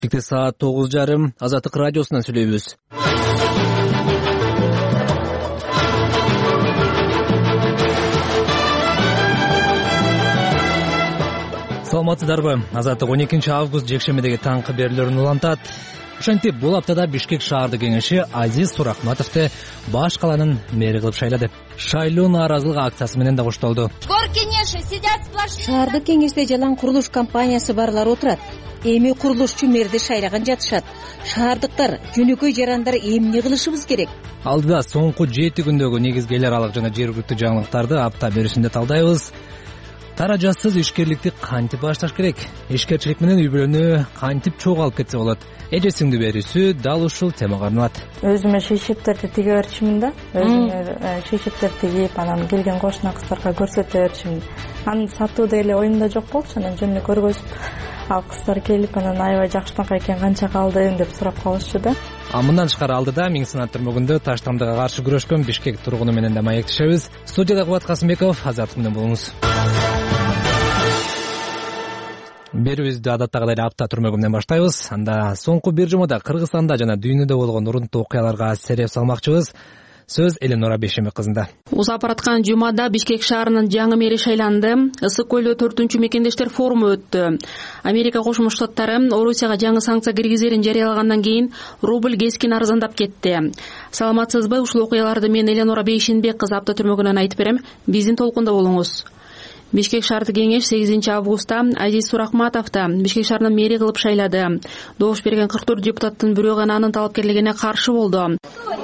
Бикте саат 9:30 Азаттык радиосунан сүйлөйбүз. Саламатсыздарбы? Азаттык 12 август жекшемедеги таңкы берүүлөрүн улантат. Ошентип, бул аптада Бишкек шаардык кеңеши Азиз Суракматовду баш каланын мэри кылып шайлады. Шайлоо нааразылык акциясы менен да коштолду. Шаардык кеңеште жалаң курулуш компаниясы барлар отурат. Эми курулушчу мэрди шайлаган жатышат. Шаардыктар, жөнөкөй жарандар эмне кылышыбыз керек? Алдыда соңку 7 күндөгү негизги эл аралык жана жергиликтүү жаңылыктарды апта беришинде талдайбыз. Каражатсыз ишкерликти кантип башташ керек? Ишкерчилик менен үй-бүлөнү кантип чогулуп кетсе болот? Эжесиңди берүүсү дал ушул темага арналат. Өзүмө шейшектерди тиге берчимин да. Өзүмө шейшектер тигип, анан келген кошуна кыздарга көрсөтө берчимин. Аны сатуу деле оюмда жок болчу, анан жөн эле көргөзүп, ал кыздар келип, анан аябай жакшынакай экен, канча калдың деп сурап калышчу да. Мындан тышкары алдыда Миң Сынат түрмөгүндө таштамдыга каршы күрөшкөн Бишкек тургуну менен да маектешебиз. Студияда Кубат Касымбеков, Азаттык менен болуңуз. Берүүбүздү адаттагыдай апта түрмөгү менен баштайбыз. Анда соңку бир жумада Кыргызстанда жана дүйнөдө болгон урунтуу окуяларга сереп салмакчыбыз. Сөз Эленора Бешемек кызында. Узап бараткан жумада Бишкек шаарынын жаңы мэри шайланды. Ысык көлдө 4-үнчү мекендештер форуму өттү. Америка Кошмо Штаттары Орусияга жаңы санкция киргизерин жарыялагандан кийин рубль кескин арзандап кетти. Саламатсызбы? Ушул окуяларды мен Эленора Бешемек кызы апта түрмөгүнөн айтып берем. Биздин толкунда болуңуз. Бишкек шаардык кеңеш 8 августта Азиз Суракматовду Бишкек шаарынын мэри кылып шайлады. Добуш берген 44 депутаттын бирөө гана анын талапкерлигине каршы болду.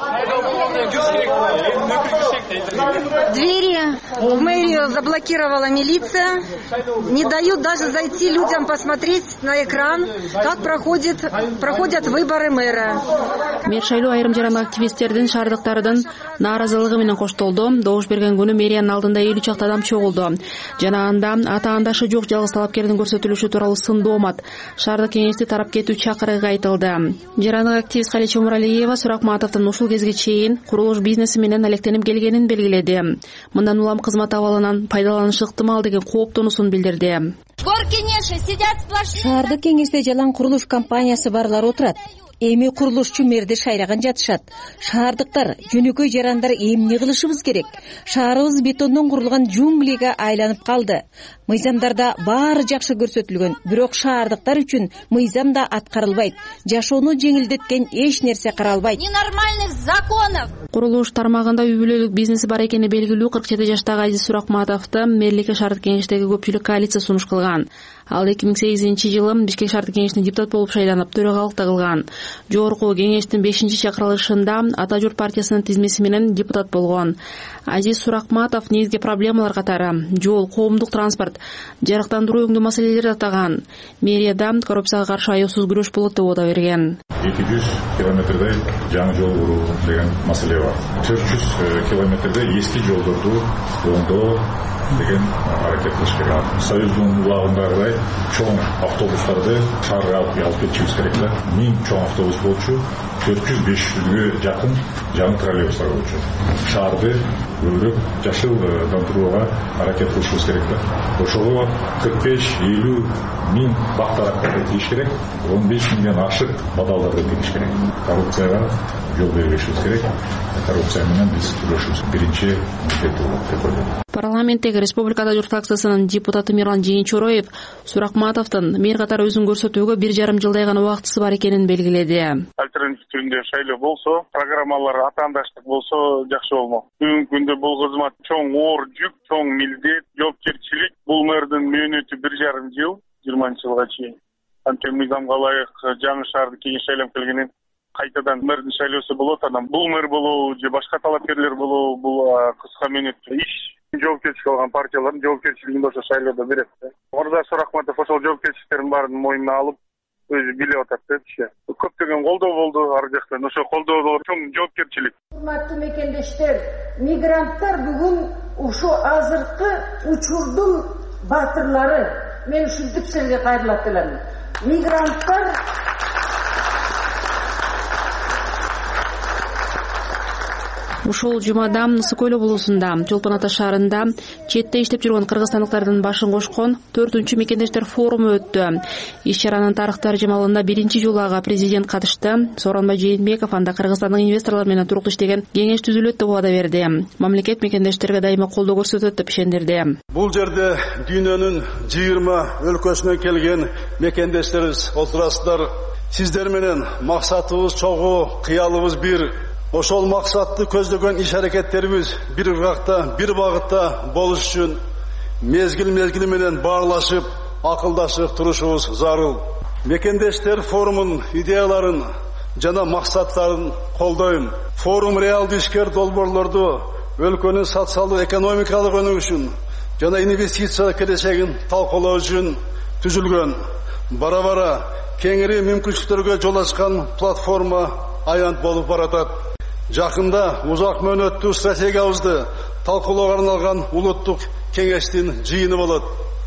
Двери в мэрию заблокировала милиция. Не дают даже зайти людям посмотреть на экран, как проходят выборы мэра. Мэр шайлоо айрым жаран активисттердин, шаардыктардын нааразылыгы менен коштолду. Добуш берген күнү мэриянын алдында 50 чакты адам чогулду. Жана анда ата-андашы жок жалгыз талапкердин көрсөтүлүшү тууралуу сын доомат. Шаардык кеңешти тарап кетүү чакырыгы айтылды. Жарандык активист Калеча Муралиева Суракматовдун ушул кезге чейин курулуш бизнеси менен алектенип келгенин белгиледи. Мындан улам кызмат абалынан пайдаланышы ыктымал деген кооптонуусун билдирди. Шаардык кеңеште жалаң курулуш компаниясы барлар отурат. Эми курулушчу мэрди шайлаган жатышат. Шаардыктар, жөнөкөй жарандар эмне кылышыбыз керек? Шаарыбыз бетондон курулган джунглиге айланып калды. Мыйзамдарда баары жакшы көрсөтүлгөн, бирок шаардыктар үчүн мыйзам да аткарылбайт. Жашоону жеңилдеткен эч нерсе каралбайт. Ненормальных законов. Курулуш тармагында үй-бүлөлүк бизнеси бар экени белгилүү 47 жаштагы Азиз Суракматовду мэрликке шаардык кеңештеги көпчүлүк коалиция сунуш кылган. Ал 2008 жылы Бишкек шаардык кеңешинин депутат болуп шайланып, төрагалыкта кылган. Жогорку кеңештин 5-чакырылышында Ата журт партиясынын тизмеси менен депутат болгон. Азиз Суракматов негизги проблемалар катары жол, коомдук транспорт, жарыктандыруу өңдүү маселелерди атаган. Мэрияда коррупцияга каршы аяусуз күрөш болот деп ода берген. 200 километрдей жаңы жол куруу деген маселе бар. 400 километрдей эски жолдорду оңдоо деген аракет кылыш керек. Союздун улагындагыдай чоң автобустарды шаарга алып кетишибиз керек да. 1000 чоң автобус болчу, 400-500ге жакын жаңы троллейбустар болчу. Шаарды көбүрөөк жашылдандырууга аракет кылышыбыз керек да. Ошого 45-50 миң бактаракка тийиш керек, 15 миңден ашык бадалдарды тийиш керек. Коррупцияга жол бербешибиз керек. Коррупция менен биз күрөшүбүз биринчи милдет деп ойлойм. Парламенттеги Республикада журт фракциясынын депутаты Мирлан Жээнчороев Суракматовдун мэр катары өзүн көрсөтүүгө 1,5 жылдай гана убактысы бар экенин белгиледи. Альтернатив түрүндө шайлоо болсо, программалар атаандаштык болсо жакшы болмок. Бүгүнкү күндө бул кызмат чоң оор жүк, чоң милдет, жоопкерчилик. Бул мэрдин мөөнөтү 1,5 жыл, 20 жылга чейин. Антип мыйзамга ылайык жаңы шаардык кеңеш шайланып келгенин кайтадан мэрдин шайлоосу болот. Анан бул мэр болобу же башка талапкерлер болобу, бул кыска мөөнөттө иш. Жоопкерчилик алган партиялардын жоопкерчилигин ошо шайлоодо берет. Мырза Суракматов ошол жоопкерчиликтердин баарын мойнуна алып, өзү билип атат депчи. Көптөгөн колдоо болду ар жактан. Ошо колдоодо чоң жоопкерчилик. Урматтуу мекендештер, мигранттар бүгүн ушу азыркы учурдун батырлары. Мен ушинтип силерге кайрылат элем. Мигранттар Ушул жумада Ысык Көл облусунда Чолпон Ата шаарында четте иштеп жүргөн кыргызстандыктардын башын кошкон 4-чү мекендештер форуму өттү. Иш чаранын тарых таржымалында биринчи жолу ага президент катышты. Сооронбай Жээнбеков анда Кыргызстандын инвесторлор менен туруктуу иштеген кеңеш түзүлөт деп убада берди. Мамлекет мекендештерге дайыма колдоо көрсөтөт деп ишендирди. Бул жерде дүйнөнүн 20 өлкөсүнөн келген мекендештерибиз отурасыздар. Сиздер менен максатыбыз чогуу, кыялыбыз бир. Ошол максатты көздөгөн иш-аракеттерибиз бир ыргакта, бир багытта болуш үчүн мезгил менен баарлашып, акылдашып турушубуз зарыл. Мекендештер форумунун идеяларын жана максаттарын колдойм. Форум реалдуу ишкер долбоорлорду өлкөнүн социалдык экономикалык өнүгүшүн жана инвестиция келечегин талкуулоо үчүн түзүлгөн. Бара-бара кеңири мүмкүнчүлүктөргө жол ачкан платформа аянт болуп баратат. Жакында узак мөөнөттүү стратегиябызды талкуулоого арналган улуттук кеңештин жыйыны болот.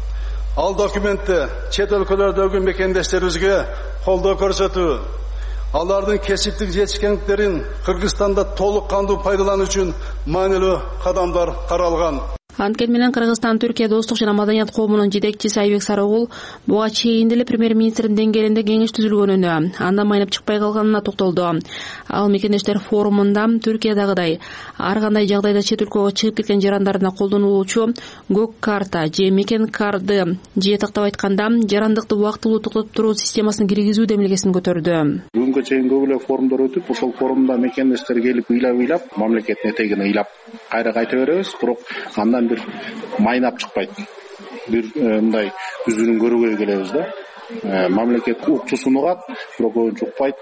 Ал документте чет өлкөлөрдөгү мекендештерибизге колдоо көрсөтүү, алардын кесиптик жетишкендиктерин Кыргызстанда толук кандуу пайдалануу үчүн маанилүү кадамдар каралган. Анткени менен Кыргызстан Түркия достук жана маданият коомунун жетекчиси Айбек Сарыгул буга чейин деле премьер-министрдин деңгээлинде кеңеш түзүлгөнүнө, андан майнап чыкпай калганына токтолду. Ал мекендештер форумунда Түркиядагыдай ар кандай жагдайда чет өлкөгө чыгып кеткен жарандарына колдонулуучу көк карта же мекен карды же тактап айтканда жарандыкты убактылуу токтотуп туруу системасын киргизүү демилгесин көтөрдү. Бүгүнкү чейин көп эле форумдар өтүп, ошол форумда мекендештер келип ыйлап мамлекеттин этегине ыйлап кайра кайта беребиз, бирок андан бир майнап чыкпайт. Бир мындай жүзүнүн көрүүгө келебиз да. Мамлекет уктусун угат, бирок укпайт.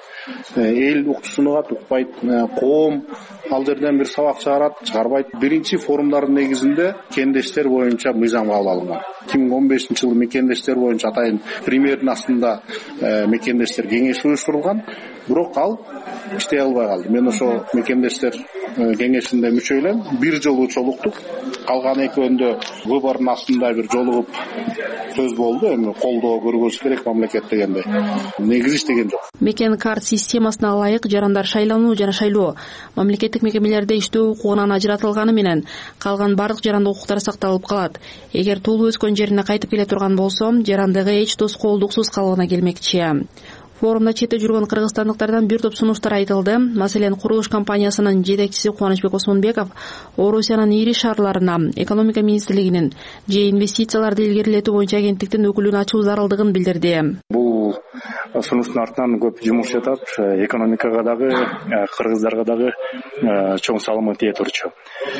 Эл уктусун угат, укпайт. Коом ал жерден бир сабак чыгарбайт. Биринчи форумдардын негизинде мекендештер боюнча мыйзам кабыл алынган. 2015-жылы мекендештер боюнча атайын премьердин астында мекендештер кеңеши уюштурулган, бирок ал иштей албай калды. Мен ошо мекендештер кеңешинде мүчө элем, бир жолу чолуктук. Калган экөөндө выбордун астында бир жолугуп сөз болду. Эми колдоо көргөзүш керек мамлекет дегенде. Негизи иштеген жок. Мекен карт системасына ылайык жарандар шайлануу жана шайлоо мамлекеттик мекемелерде иштөө укугунан ажыратылганы менен калган бардык жарандык укуктар сакталып калат. Эгер туулуп өскөн жерине кайтып келе турган болсо, жарандыгы эч тоскоолдуксуз калыбына келмекчи. Форумда четте жүргөн кыргызстандыктардан бир топ сунуштар айтылды. Маселен, курулуш компаниясынын жетекчиси Кубанычбек Осмонбеков Орусиянын ири шаарларына экономика министрлигинин же инвестицияларды илгерилетүү боюнча агенттиктин өкүлүн ачуу зарылдыгын билдирди. Бул сунуштун артынан көп жумуш жатат. Экономикага дагы, кыргыздарга дагы чоң салымы тие турчу.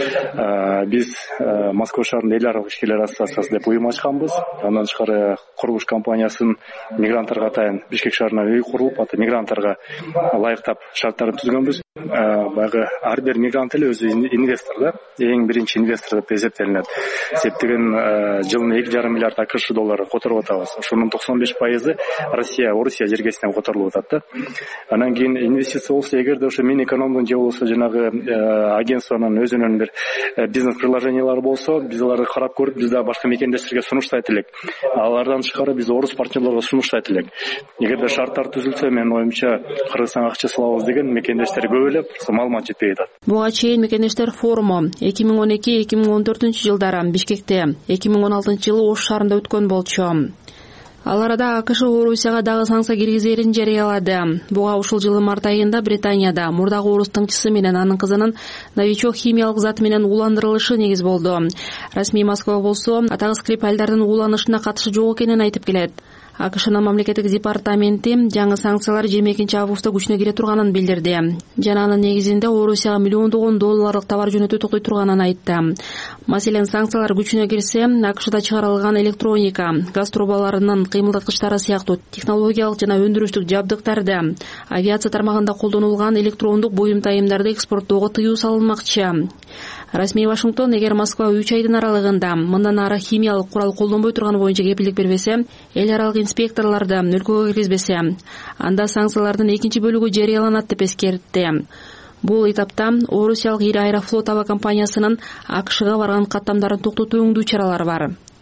Биз Москва шаарында эл аралык ишкерлер ассоциациясы деп уюм ачканбыз. Андан тышкары курулуш компаниясынын мигранттарга атайын Бишкек шаарына үй курулуп, мигранттарга ылайыктап шарттарын түзгөнбүз. Баягы ар бир мигрант эле өзү инвестор да, эң биринчи инвестор деп эсептелинет. Септеген жылына 2,5 миллиард АКШ доллары которуп атабыз. Ошонун 95% Орусия жергесинен которулуп атат да. Анан кийин инвестиция болсо, эгерде ошо Минэкономдун же болбосо жанагы агентствонун өзүнүн бир бизнес приложениялары болсо, биз аларды карап көрүп, биз да башка мекендештерге сунуштайт элек. Алардан тышкары биз орус партнерлорго сунуштайт элек. Эгерде шарттар түзүлсө, мен оюмча Кыргызстанга акча салабыз деген мекендештер көп эле, маалымат жетпей атат. Буга чейин мекендештер форуму 2012-2014 жылдары Бишкекте, 2016 жылы Ош шаарында өткөн болчу. Ал арада АКШ Орусияга дагы санкция киргизерин жарыялады. Буга ушул жылы март айында Британияда мурдагы орус тыңчысы менен анын кызынын новичок химиялык зат менен ууландырылышы негиз болду. Расмий Москва болсо атагы Скрипальдардын ууланышына катышы жок экенин айтып келет. АКШнын мамлекеттик департаменти жаңы санкциялар 22 августта күчүнө кире турганын билдирди. Жана анын негизинде Орусияга миллиондогон долларлык товар жөнөтүү токтой турганын айтты. Маселен, санкциялар күчүнө кирсе, АКШда чыгарылган электроника, газ трубаларынын кыймылдаткычтары сыяктуу технологиялык жана өндүрүштүк жабдыктарды, авиация тармагында колдонулган электрондук буюм-тайымдарды экспорттоого тыюу салынмакчы. Расмий Вашингтон эгер Москва 3 айдын аралыгында мындан ары химиялык курал колдонбой турганы боюнча кепилдик бербесе, эл аралык инспекторлорду өлкөгө киргизбесе, анда санкциялардын экинчи бөлүгү жарыяланат деп эскертти. Бул этапта Орусиялык ири аэрофлот авиакомпаниясынын АКШга барган каттамдарын токтотуу өңдүү чаралары бар.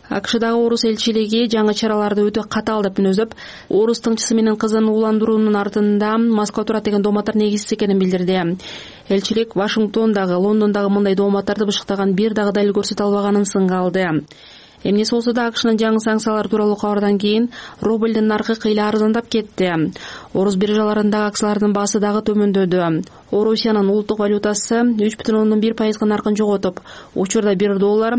АКШдагы орус элчилиги жаңы чараларды өтө катаал деп мүнөздөп, орус тыңчысы менен кызын уландыруунун артында Москва турат деген дооматтар негизсиз экенин билдирди. Элчилик Вашингтондагы, Лондондагы мындай дооматтарды бышыктаган бир дагы далил көрсөтө албаганын сынга алды. Эмнеси болсо да АКШнын жаңы санкциялар тууралуу кабардан кийин рублдун наркы кыйла арзандап кетти. Орус биржаларындагы акциялардын баасы дагы төмөндөдү. Орусиянын улуттук валютасы 3,1% наркын жоготуп, учурда $1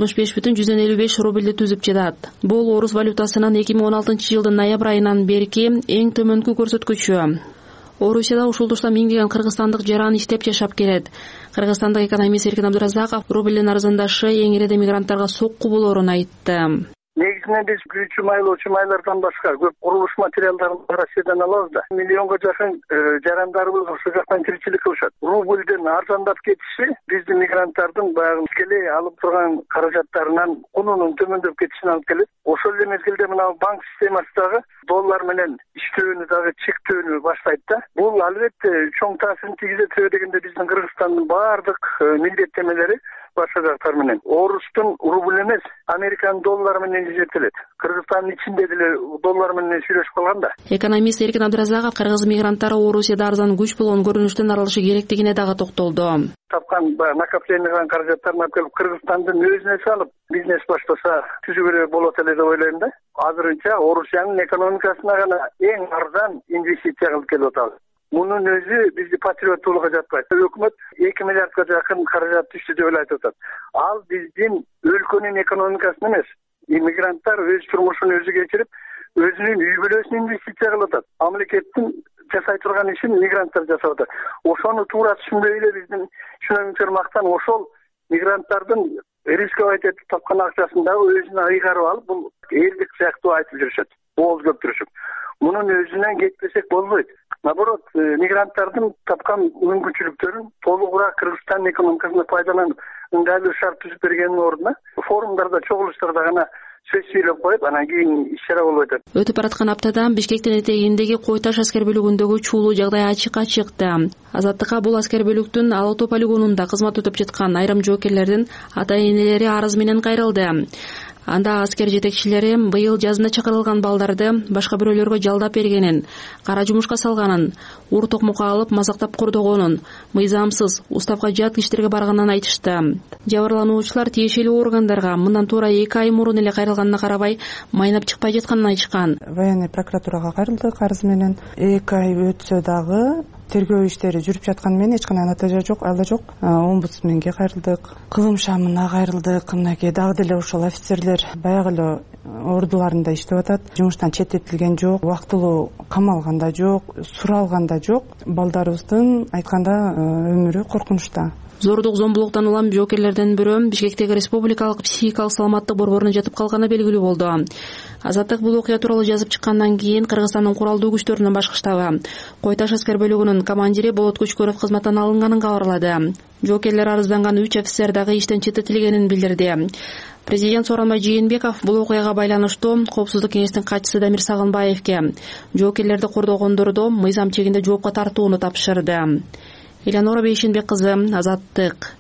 65,155 рубльди түзүп жатат. Бул орус валютасынын 2016 жылдын ноябрь айынан берки эң төмөнкү көрсөткүчү. Орусияда ушул тушта миңдеген кыргызстандык жаран иштеп жашап келет. Кыргызстандык экономист Эркин Абдыразаков рублдун арзандашы эң ири мигранттарга сокку болоорун айтты. Негизинен биз күйүүчү майлоочу майлардан башка көп курулуш материалдарын Россиядан алабыз да. Миллионго жакын жарандарыбыз ошол жактан тиричилик кылышат. Рублдун арзандап кетиши биздин мигранттардын баягы тикелей алып турган каражаттарынан кунунун төмөндөп кетишине алып келет. Ошол эле мезгилде мына банк системасындагы доллар менен иштөөнү дагы чектөөнү баштайт да. Бул албетте чоң таасирин тийгизет дегенде биздин Кыргызстандын баардык милдеттемелери башка жактар менен. Орустун рубль эмес, Американын доллары менен изеттелет. Кыргызстандын ичинде деле доллар менен сүйлөшүп калган да. Экономист Эркин Абдыразаков кыргыз мигранттары Орусияда арзан күч болгон көрүнүштөн арылышы керектигине дагы токтолду. Тапкан накопленияган каражаттарын алып келип Кыргызстандын өзүнө салып, бизнес баштаса түзүгөрө болот эле деп ойлойм да. Азырынча Орусиянын экономикасына гана эң арзан инвестиция кылып келип атабыз. Мунун өзү бизди патриоттуулукка жатпайт. Өкмөт 2 миллиардга жакын каражат түштү деп айтып атат. Ал биздин өлкөнүн экономикасын эмес, иммигранттар өз турмушун өзү кечирип, өзүнүн үй бүлөсүн инвестиция кылып атат. Мамлекеттин жасай турган ишин мигранттар жасап атат. Ошону туура түшүнбөй эле биздин чиновниктер мактан ошол мигранттардын рисковать этип тапкан акчасын дагы өзүнө ыйгарып алып, бул элдик сыяктуу айтып жүрүшөт. Бооз көптүрүшүп. Мунун өзүнөн кетпесек болбойт. Наоборот, мигранттардын тапкан мүмкүнчүлүктөрүн толугураак Кыргызстан экономикасына пайдаланып, ыңгайлуу шарт түзүп бергендин ордуна форумдарда, чогулуштарда гана сөз сүйлөп коюп, анан кийин иш-чара болбой атат. Өтүп бараткан аптада Бишкектин этегиндеги Кой Таш аскер бөлүгүндөгү чуулуу жагдай ачыкка чыкты. Азаттыкка бул аскер бөлүктүн Ала Тоо полигонунда кызмат өтүп жаткан айрым жоокерлердин ата-энелери арыз менен кайрылды. Анда аскер жетекчилери быйыл жазында чакырылган балдарды башка бирөөлөргө жалдап бергенин, кара жумушка салганын, ур токмокко алып мазактап кордогонун, мыйзамсыз, уставга жат иштерге барганын айтышты. Жабырлануучулар тиешелүү органдарга мындан туура 2 ай мурун эле кайрылганына карабай, майнап чыкпай жатканын айтышкан. Военный прокуратурага кайрылдык арыз менен. 2 ай өтсө дагы тергөө иштери жүрүп жатканы менен эч кандай натыйжа жок, айла жок. Омбудсменге кайрылдык, кылым шамына кайрылдык. Мынакей дагы деле ошол офицерлер баягы эле ордуларында иштеп атат. Жумуштан четтетилген жок, убактылуу камалган да жок, суралган да жок. Балдарыбыздын айтканда өмүрү коркунучта. Зордук зомбулуктан улам жоокерлерден бирөө Бишкектеги республикалык психикалык саламаттык борборуна жатып калганы белгилүү болду. Азаттык бул окуя тууралуу жазып чыккандан кийин Кыргызстандын куралдуу күчтөрүнүн башкы штабы Кой Таш аскер бөлүгүнүн командири Болот Көчкөров кызматтан алынганын кабарлады. Жоокерлер арызданган 3 офицер дагы иштен четтетилгенин билдирди. Президент Сооронбай Жээнбеков бул окуяга байланыштуу Коопсуздук кеңештин катчысы Дамир Сагынбаевке жоокерлерди кордогондорду мыйзам чегинде жоопко тартууну тапшырды. Элеонора Бейшенбек кызы, Азаттык.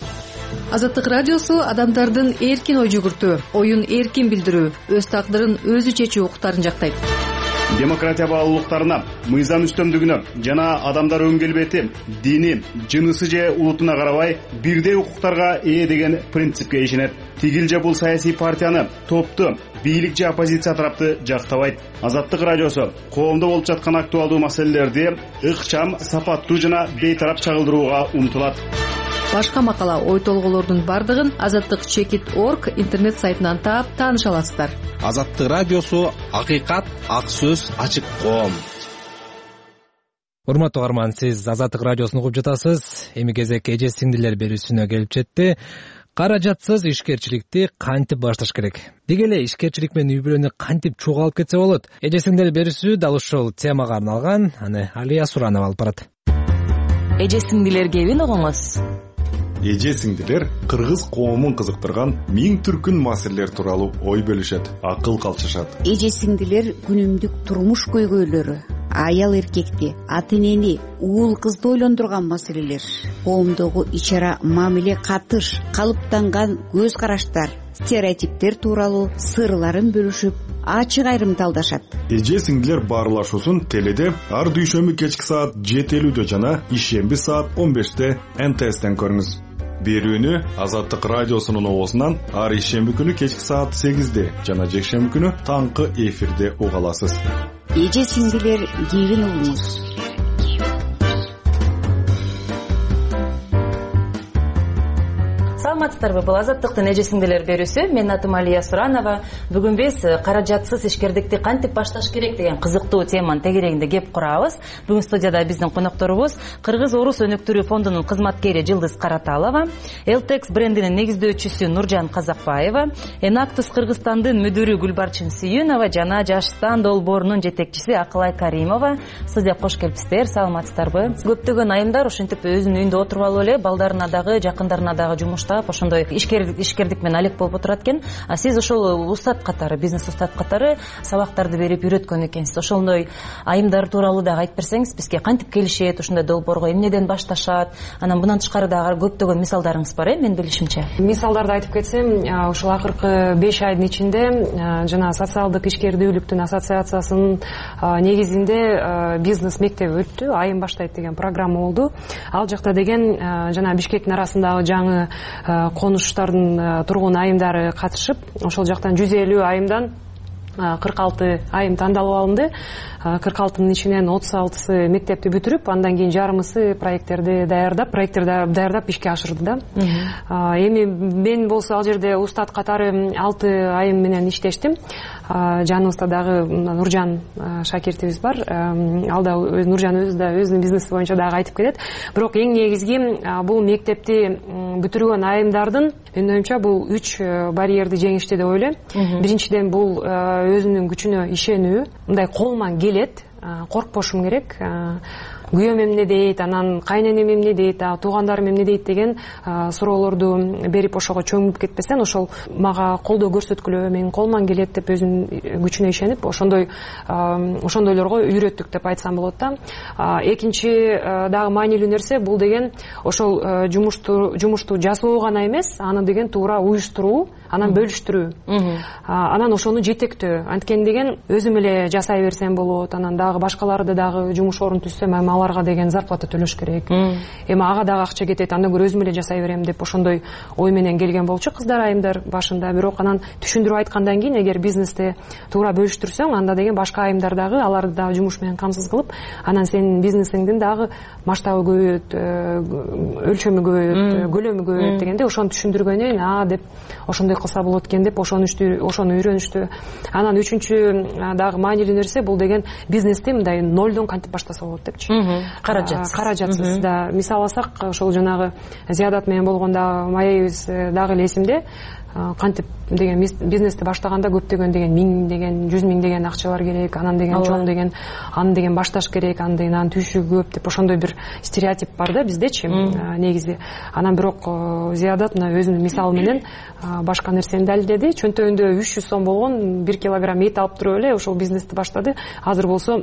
Азаттык радиосу адамдардын эркин ой жүгүртүү, оюн эркин билдирүү, өз тагдырын өзү чечүү укуктарын жактайт. Демократия баалуулуктарына, мыйзам үстөмдүгүнө жана адамдар өн келбети, дини, жынысы же улутуна карабай бирдей укуктарга ээ деген принципке ишенет. Тигил же бул саясий партияны, топту, бийлик же оппозиция тарапты жактабайт. Азаттык радиосу коомдо болуп жаткан актуалдуу маселелерди ыкчам, сапаттуу жана бейтарап чагылдырууга умтулат. Башка макала, ой толгоолордун бардыгын azattik.org интернет сайтынан таап тааныша аласыздар. Азаттык радиосу акыйкат, ак сөз, ачык коом. Урматтуу угарман, сиз Азаттык радиосун угуп жатасыз. Эми кезек эже сиңдилер берүүсүнө келип жетти. Каражатсыз ишкерчиликти кантип башташ керек? Деги эле ишкерчилик менен үй бүлөнү кантип чогулуп кетсе болот? Эже сиңдилер берүүсү дал ушул темага арналган. Аны Алия Суранова алып барат. Эже сиңдилер кебин угуңуз. эже сиңдилер кыргыз коомун кызыктырган миң түркүн маселелер тууралуу ой бөлүшөт, акыл калчышат. Эже сиңдилер күнүмдүк турмуш көйгөйлөрү, аял эркекти, ата энени, уул кызды ойлондурган маселелер, коомдогу ич-ара мамиле, катыш, калыптанган көз караштар, стереотиптер тууралуу сырларын бөлүшүп, ачык айрымталдашат. Эже сиңдилер баарлашуусун теледе ар дүйшөмбү кечки саат 7:50 жана ишемби саат 15 НТСтен көрүңүз. Берүүнү Азаттык радиосунун оозунан ар ишемби күнү кечки саат 8 жана жекшемби күнү таңкы эфирде уга аласыз. Эже сиңдилер кийин угуңуз. Саламатсыздарбы? Бул Азаттыктын эже сиңдилер берүүсү. Менин атым Алия Суранова. Бүгүн биз каражатсыз ишкердикти кантип башташ керек деген кызыктуу теманын тегерегинде кеп курабыз. Бүгүн студияда биздин конокторубуз Кыргыз Орус өнүктүрүү фондунун кызматкери Жылдыз Караталова, Элтекс брендинин негиздөөчүсү Нуржан Казакбаева, Enactus Кыргызстандын мүдүрү Гүлбарчын Сүйүнова жана Жаштан долбоорунун жетекчиси Акылай Каримова. Студияга кош келипсиздер. Саламатсыздарбы? Көптөгөн айымдар ошентип өзүнүн үйүндө отуруп алып эле балдарына дагы, жакындарына дагы жумуштап, ошондой ишкердик менен алек болуп отурат экен. А сиз ошол устат катары, бизнес устат катары сабактарды берип үйрөткөн экенсиз. Ошондой айымдар тууралуу дагы айтып берсеңиз, бизге кантип келишет, ошондой долбоорго эмнеден башташат? Анан мындан тышкары дагы көптөгөн мисалдарыңыз бар, менин билишимче. Мисалдарды айтып кетсем, ушул акыркы 5 айдын ичинде жана социалдык ишкердүүлүктүн ассоциациясынын негизинде бизнес мектеби өттү, айым баштайт деген программа болду. Ал жакта деген жана Бишкектин арасындагы жаңы конуштардын тургун айымдары катышып, ошол жактан 150 айымдан 46 айым тандалып алынды. 46-нын ичинен 36-сы мектепти бүтүрүп, андан кийин жарымысы проекттерди даярдап ишке ашырды да. Эми мен болсо ал жерде устат катары 6 айым менен иштештим. Жаныбызда дагы Нуржан шакиртибиз бар. Ал да Нуржан өзү да өзүнүн бизнеси боюнча дагы айтып кетет. Бирок эң негизги бул мектепти бүтүргөн айымдардын менин оюмча бул 3 барьерди жеңишти деп ойлойм. Биринчиден бул өзүнүн күчүнө ишенүү, мындай колман келет, коркпошум керек. Күйөөм эмне дейт, анан кайненем эмне дейт, туугандарым эмне дейт деген суроолорду берип ошого чөмүп кетпестен, ошол мага колдоо көрсөткүлө, менин колман келет деп өзүнүн күчүнө ишенип, ошондойлорго үйрөттүк деп айтсам болот да. Экинчи дагы маанилүү нерсе бул деген ошол жумушту жасоо гана эмес, аны деген туура уюштуруу, анан бөлүштүрүү, анан ошону жетектөө. Анткени деген өзүм эле жасай берсем болот, анан дагы башкаларды дагы жумуш орун түзсөм, аларга деген зарплата төлөш керек. Эми ага дагы акча кетет, анда көрө өзүм эле жасай берем деп ошондой ой менен келген болчу кыздар айымдар башында. Бирок анан түшүндүрүп айткандан кийин, эгер бизнести туура бөлүштүрсөң, анда деген башка айымдар дагы аларды дагы жумуш менен камсыз кылып, анан сенин бизнесиңдин дагы масштабы көбөйөт, өлчөмү көбөйөт, көлөмү көбөйөт дегенде ошону түшүндүргөнүн, деп ошондой кылса болот экен деп ошону үйрөнүштү. Анан үчүнчү дагы маанилүү нерсе бул деген бизнести мындай нолдон кантип баштаса болот депчи. Каражатсыз. Да, мисал алсак, ошол жанагы Зиядат менен болгондо маегибиз дагы эле эсимде. Кантип деген бизнести баштаганда көптөгөн деген 1000 деген 100 000 деген акчалар керек, анан деген жол деген, аны деген башташ керек, анын түйшүгү көп деп ошондой бир стереотип бар да биздечи негизи. Анан бирок Зиядат мына өзүнүн мисалы менен башка нерсени далилдеди. Чөнтөгүндө 300 сом болгон 1 килограмм эт алып туруп эле ошол бизнести баштады. Азыр болсо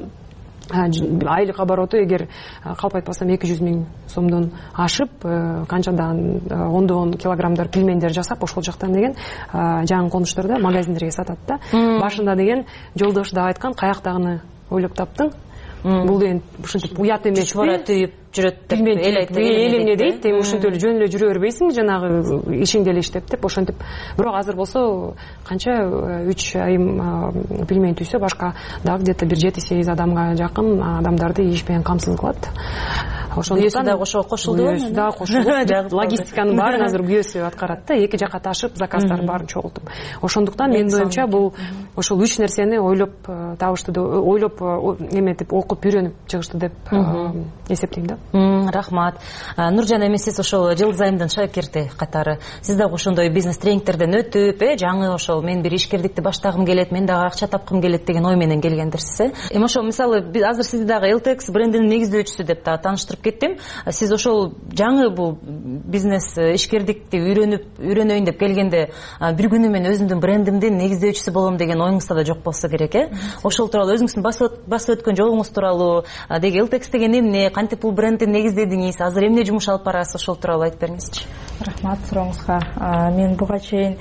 айлык обороту эгер калп айтпасам 200 000 сомдон ашып, канчадан ондогон килограммдар пельмендер жасап, ошол жактан деген жаңы конуштарда магазиндерге сатат да. Башында деген жолдош да айткан, каяктагыны ойлоп таптың. Бул деген ушинтип уят эмес, чубара түйүп жүрөт деп эл айтты. Эл эмне дейт, эми ушинтип эле жөн эле жүрө бербейсиң, жанагы ишиңди эле иштеп деп ошентип. Бирок азыр болсо канча 3 айым пельмен түйсө, башка дагы где-то бир 7-8 адамга жакын адамдарды иш менен камсыз кылат. Ошондуктан дагы кошулду. Логистиканын баарын азыр күйөөсү аткарат да, эки жакка ташып, заказдарды баарын чогултуп. Ошондуктан менин оюмча бул ошол 3 нерсени ойлоп табышты, ойлоп эметип, окуп, үйрөнүп чыгышты деп эсептейм да. Рахмат. Нуржан, эми сиз ошол Жылдыз айымдын шакирти катары, сиз дагы ошондой бизнес тренингтерден өтүп, жаңы ошол мен бир ишкердикти баштагым келет, мен дагы акча тапкым келет деген ой менен келгендирсиз. Эми ошол мисалы азыр сизди дагы LTX брендинин негиздөөчүсү деп дагы тааныштырып кеттим. Сиз ошол жаңы бул бизнес ишкердикти үйрөнөйүн деп келгенде бир күнү мен өзүмдүн брендимдин негиздөөчүсү болом деген оюңузда да жок болсо керек, Ошол тууралуу өзүңүздүн басып өткөн жолуңуз тууралуу, деги LTX деген эмне, кантип бул брендти негиздедиңиз, азыр эмне жумуш алып барасыз, ошол тууралуу айтып бериңизчи. Рахмат сурооңузга. Мен буга чейин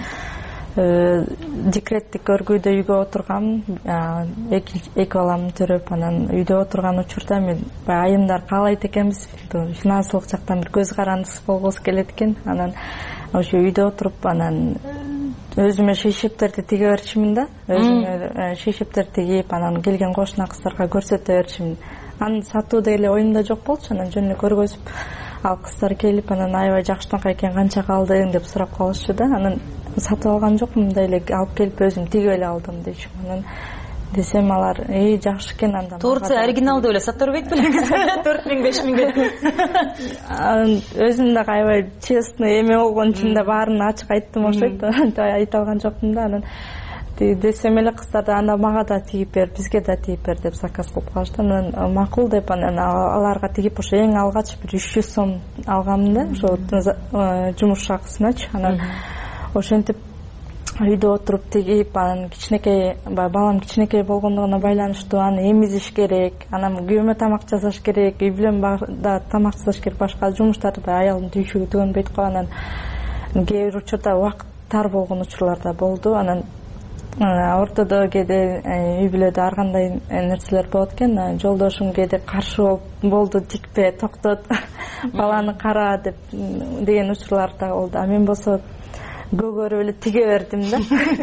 декреттик көргүйдө үйгө отургам, эки баламды төрөп, анан үйдө отурган учурда мен айымдар каалайт экенбиз, финансылык жактан бир көз карандысыз болгубуз келет экен. Анан ошо үйдө отуруп, анан өзүмө шейшептерди тиге берчимин да. Өзүмө шейшептер тигип, анан келген кошуна кыздарга көрсөтө берчимин. Аны сатуу деле оюмда жок болчу, анан жөн эле көргөзүп, ал кыздар келип, анан аябай жакшынакай экен, канча калдың деп сурап калышчу да. Анан сатып алган жокмун, мындай эле алып келип өзүм тигип эле алдым дейчү. Анан десем алар, жакшы экен анда. Турция оригиналды эле сатып бербейт белеңиз? 4000-5000 Анан өзүм дагы аябай честный эме болгон үчүн да баарын ачык айттым окшойт. Айта алган жокмун да. Анан десем эле кыздар да анда мага да тигип бер, бизге да тигип бер деп заказ кылып калышты. Анан макул деп анан аларга тигип ошо эң алгач бир 300 сом алганмын да, ошо жумуш акысыначы. Анан ошентип үйдө отуруп тигип, анан кичинекей балам кичинекей болгондугуна байланыштуу аны эмизиш керек, анан күйөөмө тамак жасаш керек, үй бүлөмдө тамак жасаш керек, башка жумуштарды аялдын түйшүгү төгөнбөйт го. Анан кээ бир учурда убакыт тар болгон учурлар да болду. Анан ортодо кээде үй бүлөдө ар кандай нерселер болот экен. Жолдошум кээде каршы болду, тикпе, токтот, баланы кара деген учурлар да болду. А мен болсо көгөрүп эле тиге бердим да.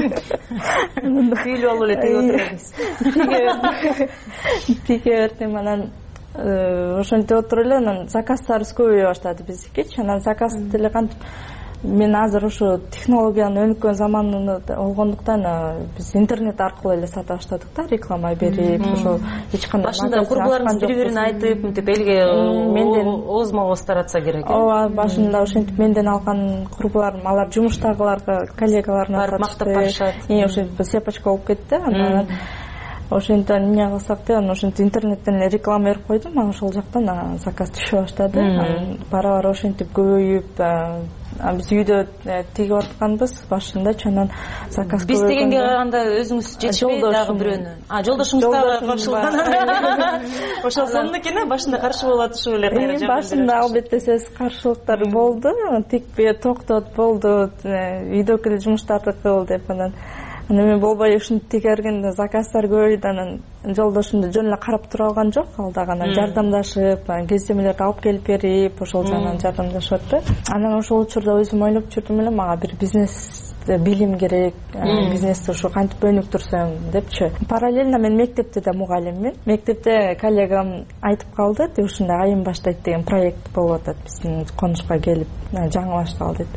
Күйлүп алып эле тиге отурдуңуз. Тиге бердим, анан ошентип отуруп эле анан заказдарыбыз көбөйө баштады биздикичи. Анан заказ деле кантип мен азыр ушу технологиянын өнүккөн заманы болгондуктан биз интернет аркылуу эле сата баштадык да, реклама берип, ошо эч кандай башында курбуларыбыз бири-бирине айтып, мынтип элге оозмо-ооз таратса керек. Ооба, башында ошентип менден алган курбуларым, алар жумуштагыларга, коллегаларына барып мактап барышат. Ошентип сепочка болуп кетти. Анан ошентип эмне кылсак деп, анан ошентип интернеттен эле реклама берип койдум, анан ошол жактан заказ түшө баштады. Анан бара-бара ошентип көбөйүп, биз үйдө тигип атканбыз башындачы. Анан заказ биз дегенге караганда өзүңүз жетишпей дагы бирөөнү. Жолдошуңуз дагы каршылыган. Ошол сонун экен, башында каршы болуп атышып эле кайра. Башында албетте сөзсүз каршылыктар болду. Тикпе, токтот болду, үйдөгү жумуштарды кыл деп. Анан мен болбой ушинтип тигергенде заказдар көбөйдү. Анан жолдошумду жөн эле карап тура алган жок, ал дагы анан жардамдашып, кездемелерди алып келип берип, ошол жагынан жардамдашып атты. Анан ошол учурда өзүм ойлоп жүрдүм эле, мага бир бизнес билим керек, бизнести ушу кантип өнүктүрсөм депчи. Параллельно мен мектепте да мугалиммин. Мектепте коллегам айтып калды, ушундай айым баштайт деген проект болуп атат биздин конушка келип, жаңы баштагал деп.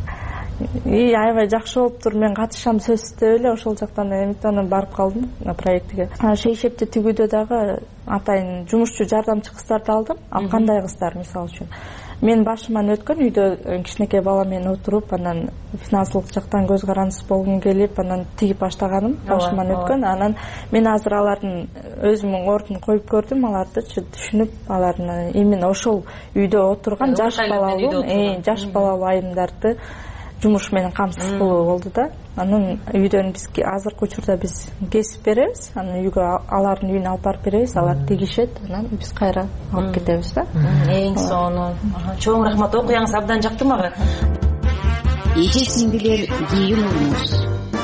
Аябай жакшы болуптур, мен катышам сөзсүз деп эле ошол жактан эмитанып барып калдым проектиге. Шейшепти тигүүдө дагы атайын жумушчу жардамчы кыздарды алдым. Ал кандай кыздар, мисалы үчүн мен башыман өткөн үйдө кичинекей бала менен отуруп, анан финансылык жактан көз карандысыз болгум келип, анан тигип баштаганым башыман өткөн. Анан мен азыр алардын өзүмдүн ордун коюп көрдүм, алардычы түшүнүп, алардын именно ошол үйдө отурган жаш балалуу айымдарды жумуш менен камсыз кылуу болду да. Анан үйдөн биз азыркы учурда биз кесип беребиз, анан үйгө алардын үйүнө алып барып беребиз, алар тигишет, анан биз кайра алып кетебиз да. Эң сонун. Чоң рахмат, окуяңыз абдан жакты мага. Эже-сиңдилер кийин уруңуз.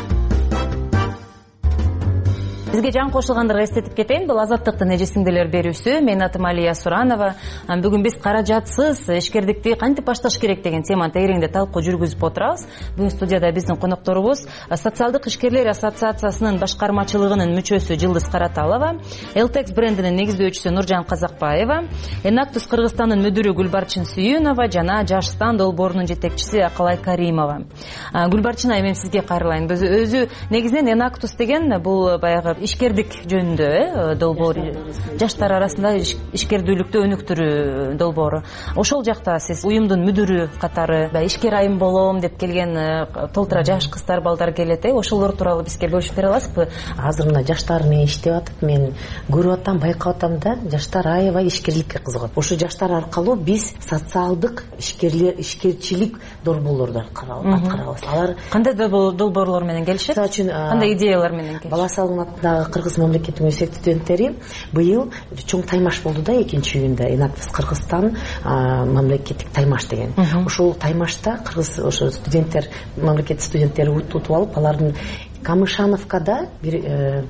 Бизге жаңы кошулгандарга эстетип кетейин, бул Азаттыктын эже-сиңдилер берүүсү. Менин атым Алия Суранова. Бүгүн биз каражатсыз ишкердикти кантип башташ керек деген теманы тегереңде талкуу жүргүзүп отурабыз. Бүгүн студияда биздин конокторубуз Социалдык ишкерлер ассоциациясынын башкармачылыгынын мүчөсү Жылдыз Караталова, LTX брендинин негиздөөчүсү Нуржан Казакбаева, Enactus Кыргызстандын мүдүрү Гүлбарчын Сүйүнова жана Жаштан долбоорунун жетекчиси Акылай Каримова. Гүлбарчын айым, мен сизге кайрылайын. Өзү негизинен Enactus деген бул баягы ишкердик жөнүндө долбоор, жаштар арасында ишкердүүлүктү өнүктүрүү долбоору. Ошол жакта сиз уюмдун мүдүрү катары ишкер айым болом деп келген толтура жаш кыздар, балдар келет. Ошолор тууралуу бизге бөлүшүп бере аласызбы? Азыр мына жаштар менен иштеп атып, мен көрүп атам, байкап атам да, жаштар аябай ишкерликке кызыгат. Ошо жаштар аркылуу биз социалдык ишкерчилик долбоорлорду аткарабыз. Алар кандай долбоорлор менен келишет? Мисалы үчүн, кандай идеялар менен келишет? Бала Салым атындагы Кыргыз мамлекеттик университет студенттери быйыл чоң таймаш болду да, 2-июнда Инаквиз Кыргызстан мамлекеттик таймаш деген. Ошол таймашта Кыргыз ошо студенттер, мамлекеттик студенттери утуп алып, алардын Камышановкада бир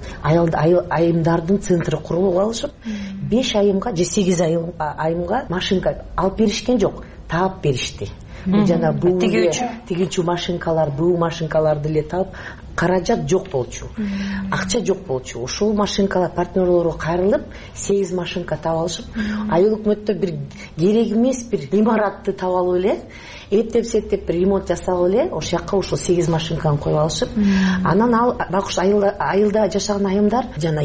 айымдардын центри куруп алышып, 5 айымга же 8 айымга машинка алып беришкен жок, таап беришти. Жана бул тигүүчү машинкалар, бул машинкаларды эле таап, каражат жок болчу, акча жок болчу. Ошол машинкалар партнерлорго кайрылып 8 машинка таап алышып, айыл өкмөттө бир керек эмес бир имаратты таап алып эле, эптеп бир ремонт жасап эле, ошол жакка ошол 8 машинканы коюп алышып, анан ал байкуш айылда жашаган айымдар жана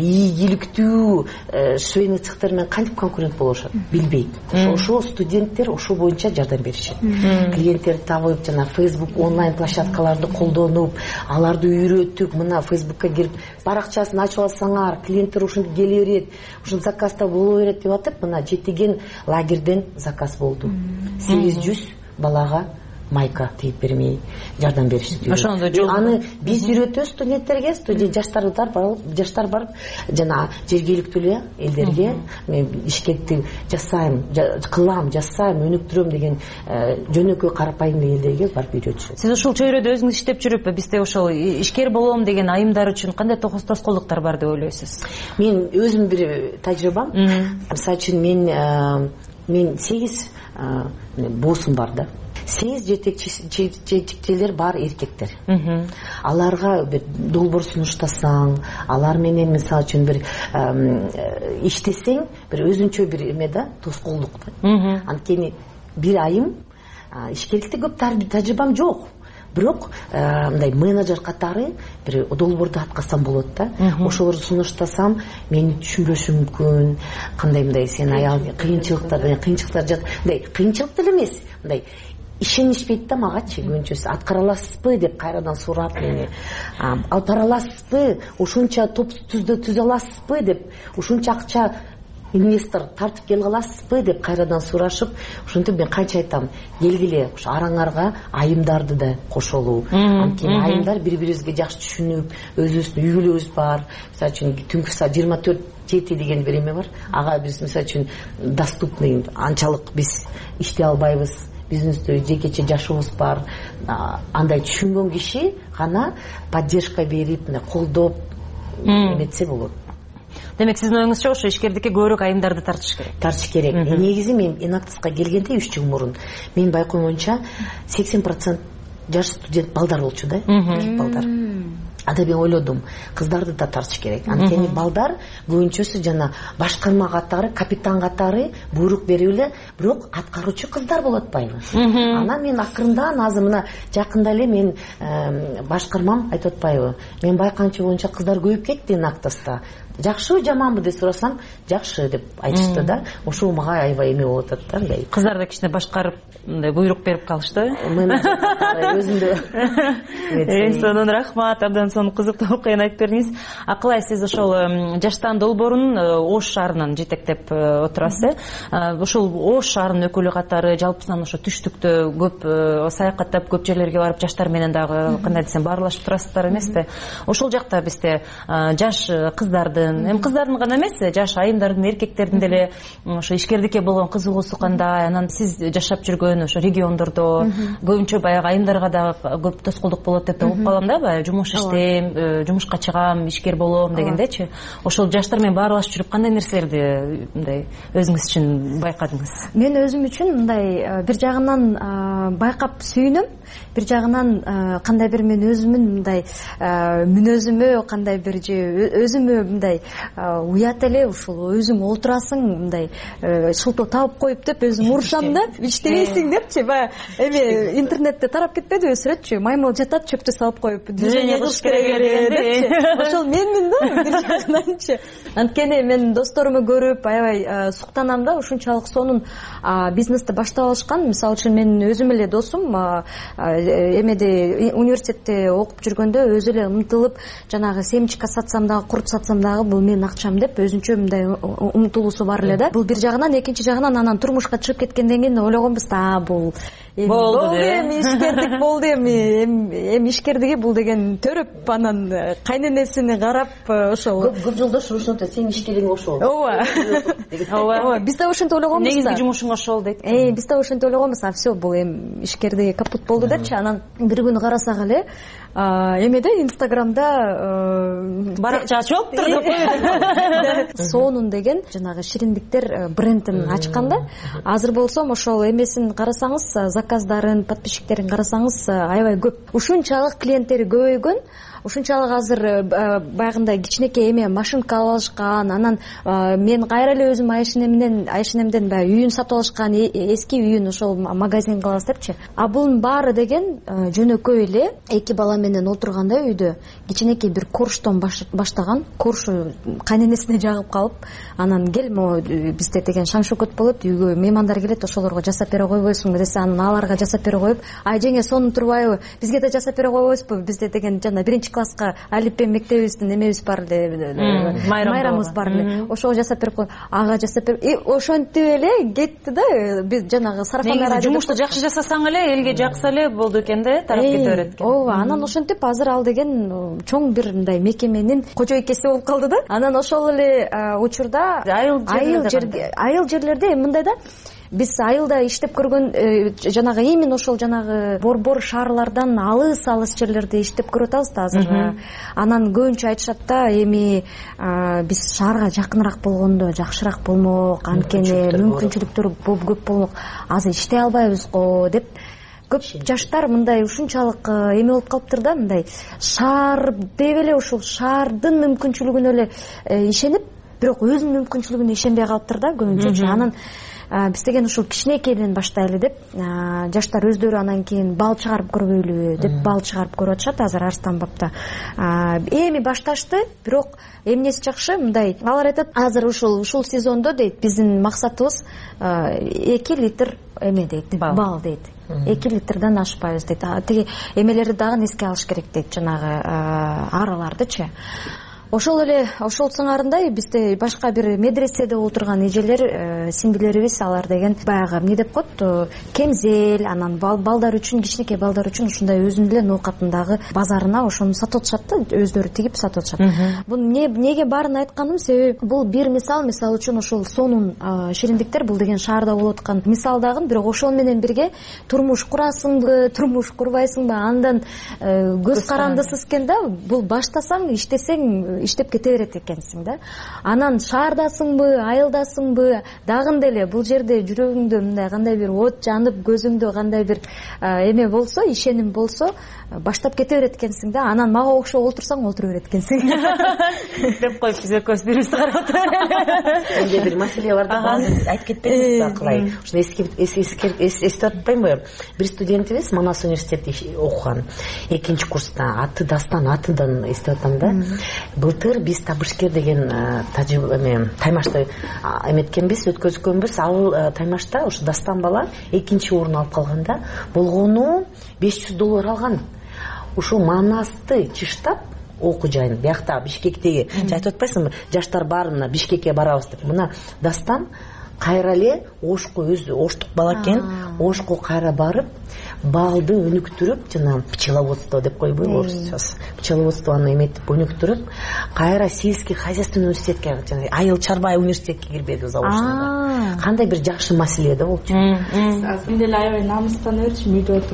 ийгиликтүү швейный цехтер менен кантип конкурент болушат билбейт. Ошол студенттер ошол боюнча жардам беришет. Клиенттерди табып, жана Facebook онлайн площадкаларды колдонуп, аларды үйрөтүп, мына Facebookка кирип баракчасын ачып алсаңар, клиенттер ушинтип келе берет, ушул заказда боло берет деп атып, мына жетиген лагерден заказ болду. 800 балага майка тигип бермей жардам беришти. Аны биз үйрөтөбүз студенттерге, жаштар барып, жана жергиликтүү эле элдерге мен ишкекти жасайм, кылам, жасайм, өнүктүрөм деген жөнөкөй карапайым элдерге барып үйрөтүшөт. Сиз ушул чөйрөдө өзүңүз иштеп жүрүп, бизде ошол ишкер болом деген айымдар үчүн кандай тоскоолдуктар бар деп ойлойсуз? Мен өзүм бир тажрыйбам. Мисалы үчүн мен 8 боосум бар да. 8 жетекчилер бар эркектер. Аларга бир долбоор сунуштасаң, алар менен мисалы үчүн бир иштесең, бир өзүнчө бир эме да, тоскоолдук да. Анткени бир айым ишкерликте көп тажрыйбам жок. Бирок мындай менеджер катары бир долбоорду аткарсам болот да. Ошолорду сунуштасам, мени түшүнбөшү мүмкүн. Кандай мындай сен аял кыйынчылыктар жат. Мындай кыйынчылык деле эмес. Мындай ишенишпейт да магачы, көбүнчөсү аткара аласызбы деп кайрадан сурап мени. Алып бара аласызбы? Ушунча топ түзө аласызбы деп, ушунча акча инвестор тартып келе аласызбы деп кайрадан сурашып, ошентип мен канча айтам, келгиле ушу араңарга айымдарды да кошолу. Анткени айымдар бири-бирибизге жакшы түшүнүп, өзүбүздүн үй бүлөбүз бар. Мисалы үчүн түнкү саат 24:7 деген бир эме бар. Ага биз мисалы үчүн доступный, анчалык биз иштей албайбыз. Бизнесте жекече жашообуз бар. Андай түшүнгөн киши гана поддержка берип, колдоп эметсе болот. Демек сиздин оюңузча ошо ишкердикке көбүрөөк айымдарды тартыш керек. Тартыш керек. Негизи мен Инактвизга келгенде 3 жыл мурун мен байкоом боюнча 80% жаш студент балдар болчу да, балдар. Ада мен ойлодум, кыздарды да тартыш керек. Анткени балдар көбүнчөсү жана башкарма катары, капитан катары буйрук берип эле, бирок аткаруучу кыздар болуп атпайбы? Анан мен акырындан азыр мына жакында эле мен башкармам айтып атпайбы? Мен байкаганча боюнча кыздар көбөйүп кетти Инактвизда. Жакшыбы, жаманбы деп сурасам, жакшы деп айтышты да. Ошол мага аябай эме болуп атат да, мындай. Кыздар да кичине башкарып, мындай буйрук берип калышты. Өзүндө. Эң сонун рахмат, абдан сонун кызыктуу окуяны айтып бердиңиз. Акылай, сиз ошол жаштан долбоорун Ош шаарынан жетектеп отурасыз. Ошол Ош шаарынын өкүлү катары жалпысынан ошо түштүктө көп саякаттап, көп жерлерге барып жаштар менен дагы кандай десем баарлашып турасыздар эмеспи? Ошол жакта бизде жаш кыздарды эми кыздардын гана эмес, жаш айымдардын, эркектердин деле ошо ишкердикке болгон кызыгуусу кандай? Анан сиз жашап жүргөн ошо региондордо көбүнчө баягы айымдарга дагы көп тоскоолдук болот деп угуп калам да, баягы жумуш иштейм, жумушка чыгам, ишкер болом дегендечи. Ошол жаштар менен баарлашып жүрүп кандай нерселерди мындай өзүңүз үчүн байкадыңыз? Мен өзүм үчүн мындай бир жагынан байкап сүйүнөм, бир жагынан кандай бир мен өзүмдүн мындай мүнөзүмө, кандай бир же өзүмө мындай мындай уят эле, ушул өзүң олтурасың мындай шылтоо табып коюп деп өзүң урушам да, иштебейсиң депчи, баягы эми интернетте тарап кетпедиби сүрөтчү, маймыл жатат чөптү салып коюп движение кылыш керек депчи. Ошол менмин да бир жагынанчы. Анткени мен досторуmu көрүп аябай суктанам да, ушунчалык сонун бизнести баштап алышкан. Мисалы үчүн менин өзүм эле досум эмеде университетте окуп жүргөндө өзү эле умтулуп жанагы семечко сатсам дагы, курут сатсам дагы бул менин акчам деп өзүнчө мындай умтулуусу бар эле да. Бул бир жагынан, экинчи жагынан анан турмушка чыгып кеткенден кийин ойлогонбуз, бул болду эми ишкердик болду, эми ишкердиги бул деген төрөп анан кайненесине карап ошол көп жолдош ушинтип атат, сенин ишкерлигиң ошол. Ооба. Биз да ошентип ойлогонбуз. Негизги жумушуң ошол дейт. Биз да ошентип ойлогонбуз, все бул эми ишкердиги капут болду депчи. Анан бир күнү карасак эле эмеде Инстаграмда баракча ачып алыптыр деп Сонун деген жанагы шириндиктер брендин ачкан да. Азыр болсом ошол эмесин карасаңыз, заказдарын, подписчиктерин карасаңыз аябай көп. Ушунчалык клиенттери көбөйгөн. Ушунчалык азыр баягындай кичинекей эме машинка алып алышкан, анан мен кайра эле өзүм айшенемден баягы үйүн сатып алышкан, эски үйүн ошол магазин кылабыз депчи. Бунун баары деген жөнөкөй эле эки бала менен отурганда үйдө кичинекей бир корштон баштаган. Коршу кайненесине жагып калып, анан кел могу бизде деген шаң шөкөт болот, үйгө меймандар келет, ошолорго жасап бере койбойсуңбу десе, анан аларга жасап бере коюп, ай жеңе сонун турбайбы, бизге да жасап бере койбойсузбу, бизде деген жана биринчи класска алиппе мектебибиздин эмебиз бар эле, майрамыбыз бар эле, ошого жасап берип коюп, ага жасап берип, ошентип эле кетти да. Биз жанагы сарафандар радио жумушту жакшы жасасаң эле элге жакса эле болду экен да, тарап кете берет экен. Ооба, анан ошентип азыр ал деген чоң бир мындай мекеменин кожойкеси болуп калды да. Анан ошол эле учурда айыл жерлерде мындай да, биз айылда иштеп көргөн жанагы именно ошол жанагы борбор шаарлардан алыс жерлерде иштеп көрүп атабыз да азыр. Анан көбүнчө айтышат да, эми биз шаарга жакыныраак болгондо жакшыраак болмок, анткени мүмкүнчүлүктөр көп болмок, азыр иштей албайбыз го деп. Көп жаштар мындай ушунчалык эме болуп калыптыр да, мындай шаар деп эле ушул шаардын мүмкүнчүлүгүнө эле ишенип, бирок өзүнүн мүмкүнчүлүгүнө ишенбей калыптыр да көбүнчө. Анан биз деген ушул кичинекейден баштайлы деп, жаштар өздөрү анан кийин бал чыгарып көрбөйлү деп бал чыгарып көрүп атышат азыр Арыстан бапта. Эми башташты, бирок эмнеси жакшы, мындай алар айтат, азыр ушул сезондо дейт, биздин максатыбыз 2 литр эме дейт, бал дейт. 2 литрден ашпайбыз дейт. Тиги эмелерди дагы эске алыш керек дейт, жанагы аралардычы. Ошол эле ошол сыңарындай бизде башка бир медреседе отурган эжелер, сиңдилерибиз, алар деген баягы эмне деп коет, кемзел, анан балдар үчүн, кичинекей балдар үчүн ушундай өзүнүн эле ноокатындагы базарына ошону сатып атышат да, өздөрү тигип сатып атышат. Бул эмнеге баарын айтканым, себеби бул бир мисал үчүн ошол сонун шириндиктер, бул деген шаарда болуп аткан мисал дагы, бирок ошол менен бирге турмуш курасыңбы, турмуш курбайсыңбы, андан көз карандысыз экен да, бул баштасаң, иштесең иштеп кете берет экенсиң да. Анан шаардасыңбы, айылдасыңбы, дагында эле бул жерде жүрөгүңдө мындай кандай бир от жанып, көзүңдө кандай бир эме болсо, ишеним болсо, баштап кете берет экенсиң да. Анан мага окшоп олтурсаң, олтура берет экенсиң деп коюп биз экөөбүз бирибизди карап отурабыз. Энди бир маселе бар да, баазыр айтып кетпедиңиз да, кылай. Ушуну эсип атпаймынбы? Бир студентибиз Манас университетте окуган, 2-курста, аты Дастан, атыдан эсип атам да. Былтыр биз Табышкер деген таймашты эметкенбиз, өткөзгөнбүз. Ал таймашта ушу Дастан бала 2-орун алып калганда, болгону $500 алган. Ушу Манасты чыштап окуу жайын, биякта Бишкектеги, айтып атпайсыңбы, жаштар баарына Бишкекке барабыз деп. Мына Дастан кайра эле Ошко, өзү Оштук бала экен, Ошко кайра барып, балды өнүктүрүп, жана пчеловодство деп койбойбу орусчасы, пчеловодствону эметип өнүктүрүп, кайра сельский хозяйственный университетке, жана айыл чарба университетке кирбеди заочно. Кандай бир жакшы маселе да болчу. Мен деле аябай намыстанып берчүмүн үйдө отуруп.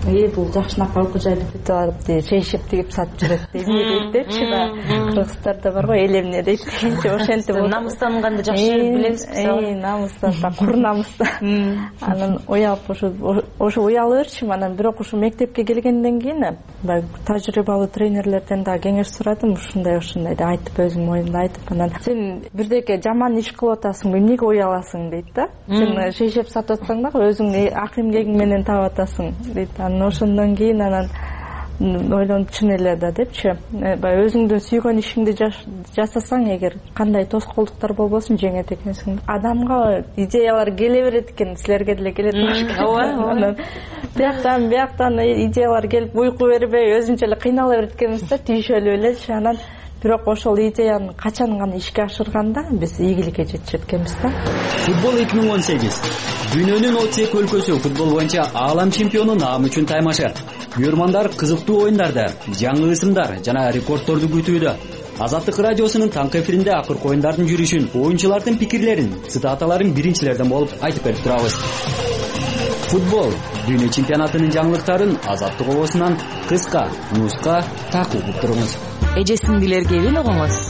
бул жакшынакай окуу жайды бүтүп алып шейшеп тигип сатып жүрөт эмне дейт депчи кыргыздарда бар го эл эмне дейт дегенчи ошентип намыстанганды жакшы билебиз биз. Намыстан кур намыстан анан уялып ошо уяла берчүмүн. Анан бирок ушу мектепке келгенден кийин баягы тажрыйбалуу тренерлерден дагы кеңеш сурадым. Ушундай деп айтып, өзүмдүн оюмду айтып, анан сен бирдеке жаман иш кылып атасың, эмнеге уяласың дейт да. Сен шейшеп сатып атсаң дагы өзүң ак эмгегиң менен таап атасың дейт. Анан ошондон кийин анан ойлонуп чын эле да депчи, баягы өзүңдүн сүйгөн ишиңди жасасаң, эгер кандай тоскоолдуктар болбосун жеңет экенсиң. Адамга идеялар келе берет экен, силерге деле келет болуш керек. Ооба. Бияктан идеялар келип уйку бербей, өзүнчө эле кыйнала берет экенбиз да, тийишөлүп элечи. Анан бирок ошол идеяны качан гана ишке ашырганда биз ийгиликке жетишет экенбиз да. Футбол 2018. Дүйнөнүн 32 өлкөсү футбол боюнча аалам чемпиону наам үчүн таймашат. Күйөрмандар кызыктуу оюндарды, жаңы ысымдар жана рекордторду күтүүдө. Азаттык радиосунун таңкы эфиринде акыркы оюндардын жүрүшүн, оюнчулардын пикирлерин, цитаталарын биринчилерден болуп айтып берип турабыз. Футбол дүйнө чемпионатынын жаңылыктарын Азаттык обосунан кыска, нуска такып туруңуз. Эжесиңдилер келин угуңуз.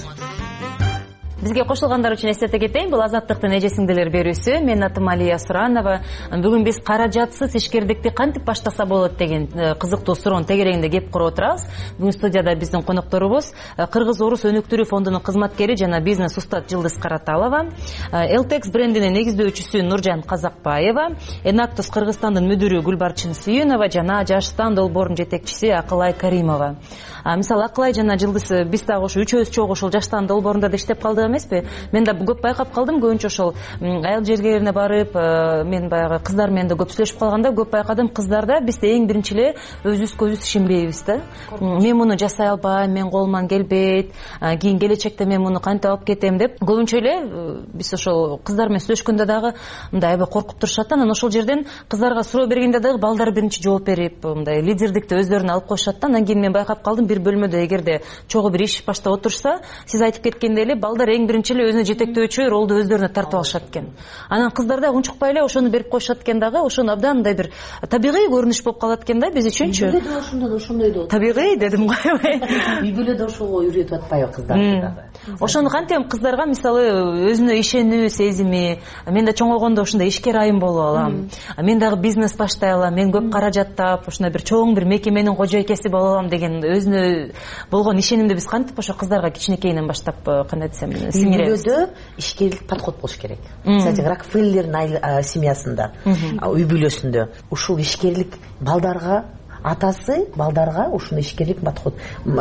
Бизге кошулгандар үчүн эстете кетейин, бул Азаттыктын эжесиңдилер берүүсү. Менин атым Алия Суранова. Бүгүн биз каражатсыз ишкердикти кантип баштаса болот деген кызыктуу суроонун тегерегинде кеп куруп отурабыз. Бүгүн студияда биздин конокторубуз Кыргыз Орус өнүктүрүү фондунун кызматкери жана бизнес устат Жылдыз Караталова, Элтекс брендинин негиздөөчүсү Нуржан Казакбаева, Энактус Кыргызстандын мүдүрү Гүлбарчын Сүйүнова жана Жаштан долбоорунун жетекчиси Акылай Каримова. Мисалы Акылай жана Жылдыз биз дагы ошо үчөөбүз чогуу ошол Жаштан долбоорунда да иштеп калдык эмеспи? Мен да көп байкап калдым, көбүнчө ошол айыл жергелерине барып, мен баягы кыздар менен да көп сүйлөшүп калганда көп байкадым, кыздарда биз эң биринчи эле өзүбүз көзүбүз ишенбейбиз да. Мен муну жасай албайм, мен колуман келбейт, кийин келечекте мен муну кантип алып кетем деп көбүнчө эле биз ошол кыздар менен сүйлөшкөндө дагы мындай аябай коркуп турушат. Анан ошол жерден кыздарга суроо бергенде дагы балдар биринчи жооп берип, мындай лидердикти өздөрүнө алып коюшат да. Анан кийин мен байкап калдым, бир бөлмөдө эгерде чогуу бир иш баштап отурса, сиз айтып кеткендей эле балдар эң биринчи эле өзүнө жетектөөчү ролду өздөрүнө тартып алышат экен. Анан кыздар да унчукпай эле ошону берип коюшат экен дагы, ошону абдан мындай бир табигый көрүнүш болуп калат экен да биз үчүнчү. Үй бүлөдө ошондой да. Табигый дедим го. Үй бүлөдө ошого үйрөтүп атпайбы кыздарды дагы? Ошону кантем кыздарга мисалы өзүнө ишенүү сезими, мен да чоңойгондо ушундай ишкер айым болуп алам. Мен дагы бизнес баштай алам, мен көп каражаттап, ушундай бир чоң бир мекеменин кожойкеси боло алам деген өзүнө болгон ишенимди биз кантип ошо кыздарга кичинекейинен баштап кандай десем сиңиребиз. Үй бүлөдө ишкерлик подход болуш керек. Кстати, Рокфеллердин семьясында, үй бүлөсүндө ушул ишкерлик балдарга атасы балдарга ушуну ишкерлик подход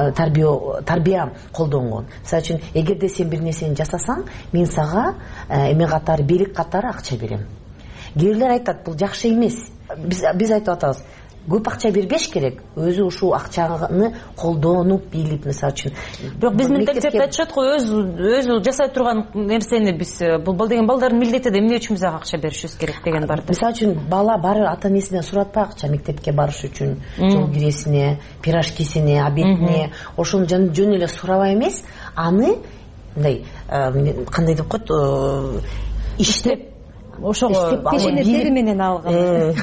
тарбия колдонгон. Мисалы үчүн, эгерде сен бир нерсени жасасаң, мен сага эме катары, белек катары акча берем. Кээ бирлер айтат, бул жакшы эмес. Биз айтып атабыз, көп акча бербеш керек, өзү ушул акчаны колдонуп билип, мисалы үчүн. Бирок биз менталитетте айтышат го, өзү жасай турган нерсени биз бул деген балдардын милдети да эмне үчүн биз ага акча беришибиз керек деген бар да. Мисалы үчүн бала бары ата энесинен сурап атпайбы акча мектепке барыш үчүн, жол киресине, пирожкисине, обедине, ошону жөн эле сурабай эмес, аны мындай кандай деп коет, иштеп ошого пешене тери менен алган.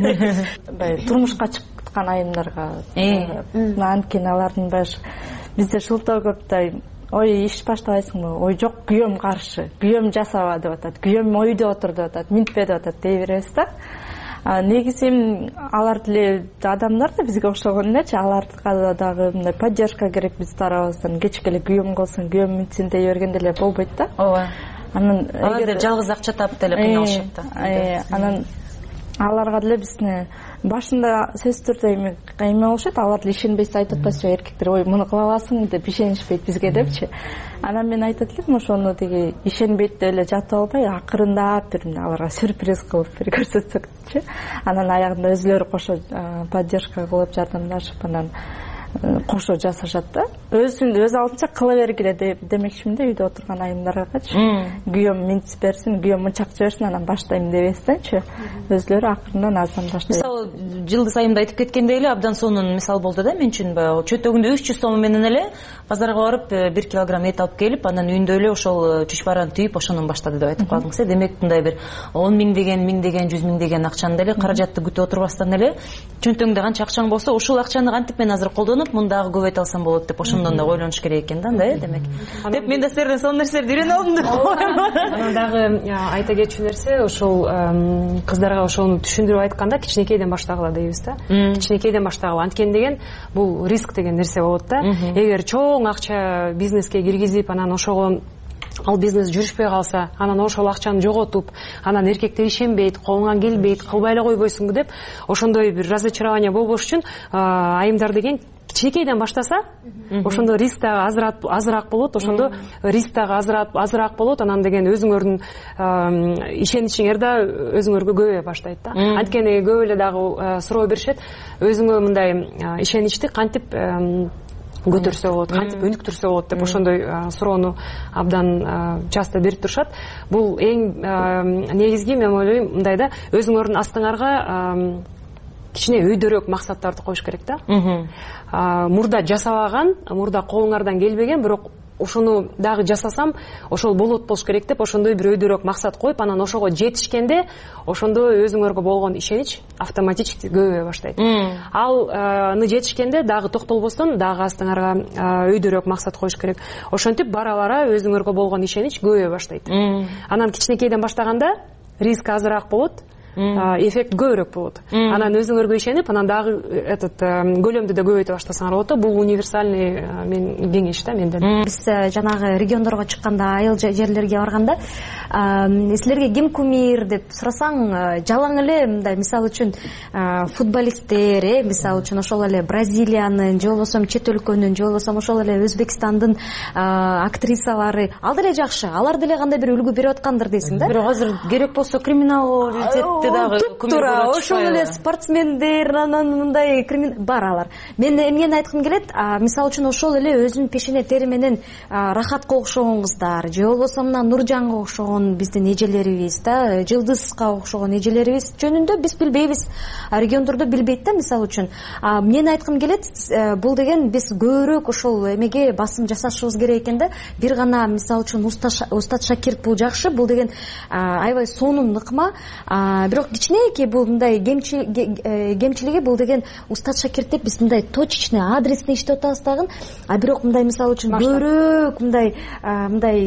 Турмушка чыккан айымдарга анткени алардын башы бизде шылтоо көп да. Ой, иш баштабайсыңбы? Ой, жок, күйөөм каршы. Күйөөм жасаба деп атат. Күйөөм үйдө отур деп атат. Минтпе деп атат, дей беребиз да. Негизи алар деле адамдар да бизге окшогон элечи, аларга дагы мындай поддержка керек биз тарабыбыздан. Кечке эле күйөөм кылсын, күйөөм минтсин дей бергенде эле болбойт да. Ооба. Анан эгер жалгыз акча таап деле кыйналышат да. Анан аларга деле бизне башында сөзсүз түрдө эме болушат, алар деле ишенбейси айтып атпайсызбы, эркектер, ой, муну кыла аласың деп ишенишпейт бизге депчи. Анан мен айтат элем, ошону деги ишенбейт деп эле жатып албай, акырындап бир аларга сюрприз кылып бир көрсөтсөкчү. Анан аягында өзүлөрү кошо поддержка кылып, жардамдашып, анан кошо жасашат да. Өз алдынча кыла бергиле демекчимин да, үйдө отурган айымдаргачы. Күйөөм минтип берсин, күйөөм мынча акча берсин, анан баштайм дебестенчи. Өзлөрү акырындан аздан баштайт. Мисалы, жылдыз айымда айтып кеткендей эле абдан сонун мисал болду да мен үчүн. Баягы чөтөгүндө 300 сом менен эле базарга барып 1 килограмм эт алып келип, анан үйүндө эле ошол чучбараны түйүп ошондон баштады деп айтып калдыңыз. Демек мындай бир 10 миң деген, 100 миң деген акчаны деле каражатты күтүп отурбастан эле чөнтөгүңдө канча акчаң болсо, ушул акчаны кантип мен азыр колдонуп, мындагы көп эт алсам болот деп ошондон да ойлонуш керек экен да, андай демек. Деп мен да силерден сонун нерселерди үйрөнүп алдым деп. Анан дагы айта кетчү нерсе, ошол кыздарга ошону түшүндүрүп айтканда кичинекейден баштагыла дейбиз да. Кичинекейден баштагыла. Анткени деген бул риск деген нерсе болот да. Эгер чоң акча бизнеске киргизип, анан ошого ал бизнес жүрүшпөй калса, анан ошол акчаны жоготуп, анан эркектер ишенбейт, колуңан келбейт, кылбай эле койбойсуңбу деп, ошондой бир разочарование болбош үчүн айымдар деген кичинекейден баштаса, ошондо риск дагы азыраак болот, ошондо риск дагы азыраак болот, анан деген өзүңөрдүн ишеничиңер да өзүңөргө көбөйө баштайт да. Анткени көп эле дагы суроо беришет, өзүңө мындай ишеничти кантип көтөрсө болот, кантип өнүктүрсө болот деп ошондой суроону абдан часто берип турушат. Бул эң негизги мен ойлойм мындай да, өзүңөрдүн астыңарга кичине өйдөрөөк максаттарды коюш керек да. Мурда жасабаган, мурда колуңардан келбеген, бирок ошону дагы жасасам, ошол болот болуш керек деп, ошондой бир өйдөрөөк максат коюп, анан ошого жетишкенде, ошондо өзүңөргө болгон ишенич автоматически көбөйө баштайт. Алны жетишкенде дагы токтолбостон, дагы астыңарга өйдөрөөк максат коюш керек. Ошентип бара-бара өзүңөргө болгон ишенич көбөйө баштайт. Анан кичинекейден баштаганда риск азыраак болот, эффект көбүрөөк болот. Анан өзүңөргө ишенип, анан дагы көлөмдү да көбөйтө баштасаңар болот. Бул универсальный мен кеңеш да менден. Биз жанагы региондорго чыкканда, айыл жерлерге барганда, силерге ким кумир деп сурасаң, жалаң эле мындай мисал үчүн футболисттер, мисал үчүн ошол эле Бразилиянын, же болбосо чет өлкөнүн, же болбосо ошол эле Өзбекстандын актрисалары, ал деле жакшы, алар деле кандай бир үлгү берип аткандыр дейсиң да. Бирок азыр керек болсо криминал тура ошол эле спортсмендер, анан мындай бар алар. Мен эмнени айткым келет, мисал үчүн ошол эле өзүнүн пешене тери менен Рахатка окшогон кыздар, же болбосо мына Нуржанга окшогон биздин эжелерибиз да, Жылдызга окшогон эжелерибиз жөнүндө биз билбейбиз, региондордо билбейт да. Мисал үчүн мен айткым келет, бул деген биз көбүрөөк ошол эмеге басым жасашыбыз керек экен да. Бир гана мисал үчүн Устат Шакиров бул жакшы, бул деген аябай сонун ыкма, бирок кичинекей бул мындай кемчилиги, бул деген Устат Шакиров деп биз мындай точечный адресный иштеп атабыз дагы, бирок мындай мисал үчүн көбүрөөк мындай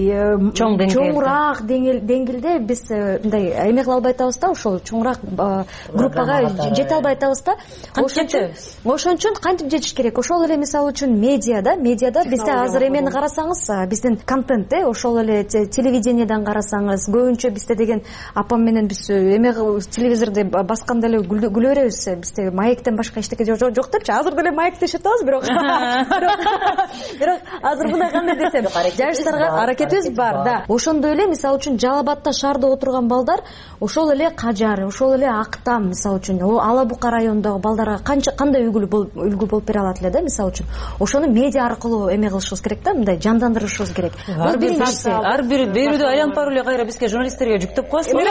чоңураак деңгээлде биз мындай эме кыла албай атабыз да, ошол чоңураак группага жете албай атабыз да. Ошон үчүн кантип жетиш керек? Ошол эле мисал үчүн медиада бизде азыр эмени карасаңыз, биздин контент ошол эле телевидениеден карасаңыз, көбүнчө бизде деген апам менен биз эме телевизорду басканда эле күлө беребиз, бизде маектен башка эчтеке жок депчи. Азыр деле маекте иштетебиз, бирок азыр мындай кандай десем, жаштарга аракетибиз бар да. Ошондой эле мисал үчүн Жалал Абадта шаарда отурган балдар, ошол эле Кажар, ошол эле Актам, мисал үчүн Ала Бука районундагы балдарга кандай үлгү болуп бере алат эле да, мисал үчүн. Ошону медиа аркылуу эме кылышыбыз керек да, мындай жандандырышыбыз керек. Ар бир берүүдө айланып барып эле кайра бизге журналисттерге жүктөп коесуң.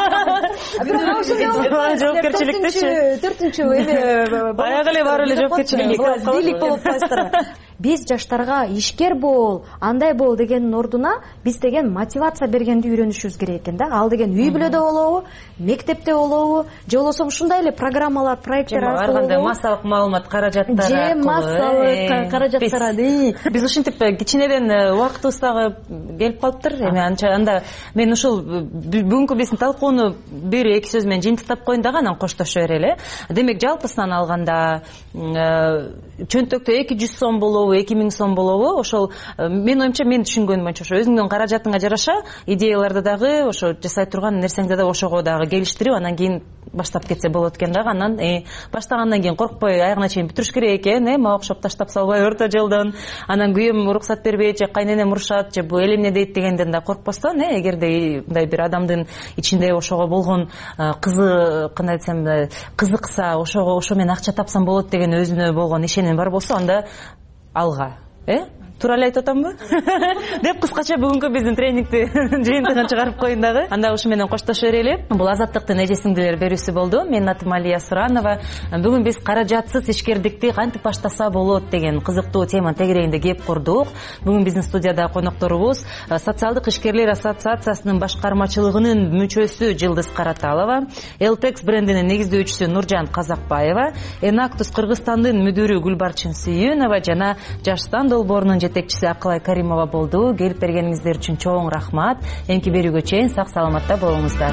Жоопкерчиликтичи 4-чү эме баягы эле бар эле жоопкерчилик бийлик болуп каласыздар. Биз жаштарга ишкер бол, андай бол дегендин ордуна биз деген мотивация бергенди үйрөнүшүбүз керек экен да. Ал деген үй бүлөдө болобу, мектепте болобу, же болбосо ушундай эле программалар, проекттер аркылуу, ар кандай массалык маалымат каражаттары аркылуу, же массалык каражаттары. Биз ушинтип кичинеден убактыбыз дагы келип калыптыр. Эми анда мен ушул бүгүнкү биздин талкууну бир эки сөз менен жыйынтыктап коеюн дагы, анан коштошо берели. Демек жалпысынан алганда чөнтөктө 200 сом болобу, болобу, 2000 сом болобу, ошол менин оюмча, мен түшүнгөнүм боюнча ошо өзүңдүн каражатыңа жараша идеяларды дагы ошо жасай турган нерсеңди да ошого дагы келиштирип, анан кийин баштап кетсе болот экен дагы. Анан баштагандан кийин коркпой аягына чейин бүтүрүш керек экен, мага окшоп таштап салбай орто жолдон, анан күйөөм уруксат бербейт же кайненем урушат же бул эл эмне дейт дегенден да коркпостон, эгерде мындай бир адамдын ичинде ошого болгон кандай десем, кызыкса, ошо менен акча тапсам болот деген өзүнө болгон ишеним бар болсо, анда алга. Туура эле айтып атамбы? Деп кыскача бүгүнкү биздин тренингти жыйынтыгын чыгарып коеюн дагы. Анда ушу менен коштошо берели. Бул Азаттыктын эже сиңдилер берүүсү болду. Мен атым Алия Суранова. Бүгүн биз каражатсыз ишкердикти кантип баштаса болот деген кызыктуу теманын тегерегинде кеп курдук. Бүгүн биздин студияда конокторубуз Социалдык ишкерлер ассоциациясынын башкармачылыгынын мүчөсү Жылдыз Караталова, Элтекс брендинин негиздөөчүсү Нуржан Казакбаева, Enactus Кыргызстандын мүдүрү Гүлбарчын Сүйүнова жана Жаштан долбоорунун жетекчиси Акылай Каримова болду. Келип бергениңиздер үчүн чоң рахмат. Эмки берүүгө чейин сак саламатта болуңуздар.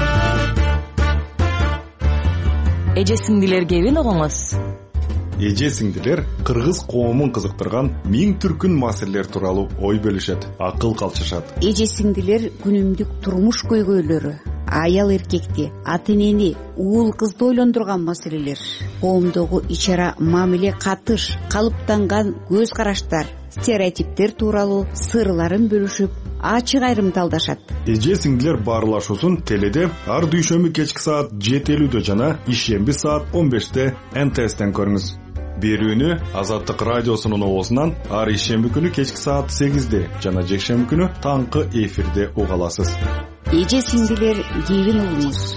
Эже сиңдилер кебин угуңуз. Эже сиңдилер кыргыз коомун кызыктырган миң түркүн маселелер тууралуу ой бөлүшөт, акыл калчышат. Эже сиңдилер күнүмдүк турмуш көйгөйлөрү, аял эркекти, ата энени, уул кызды ойлондурган маселелер, коомдогу ичара мамиле, катыш, калыптанган көз караштар, стереотиптер тууралуу сырларын бөлүшүп, ачык айрымталдашат. Эже сиңдилер баарлашуусун теледе ар дүйшөмбү кечки саат 7:50 жана ишемби саат 15 НТСтен көрүңүз. Берүүнү Азаттык радиосунун оозунан ар ишемби күнү кечки саат 8 жана жекшемби күнү таңкы эфирде уга аласыз. Эже сиңдилер кебин угуңуз.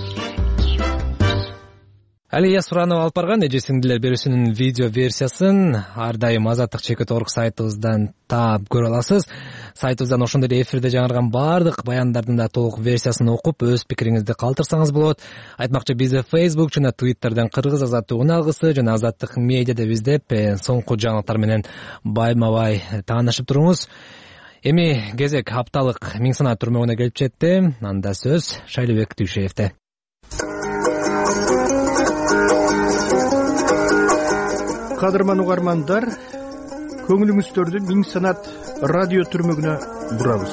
Алия Суранова алып барган эже сиңдилер берүүсүнүн видео версиясын ар дайым azattik.org сайтыбыздан таап көрө аласыз. Сайтыбыздан ошондой эле эфирде жаңырган баардык баяндардын да толук версиясын окуп, өз пикириңизди калтырсаңыз болот. Айтмакчы, бизде Facebook жана Twitter'дан кыргыз азаттыгын алгысы жана Азаттык медиада издеп, соңку жаңылыктар менен байма-бай таанышып туруңуз. Эми кезек апталык миң санат түрмөгүнө келип жетти. Анда сөз Шайлыбек Түйшеевде. Кадырман угармандар, көңүлүңүздөрдү миң санат радио түрмөгүнө бурабыз.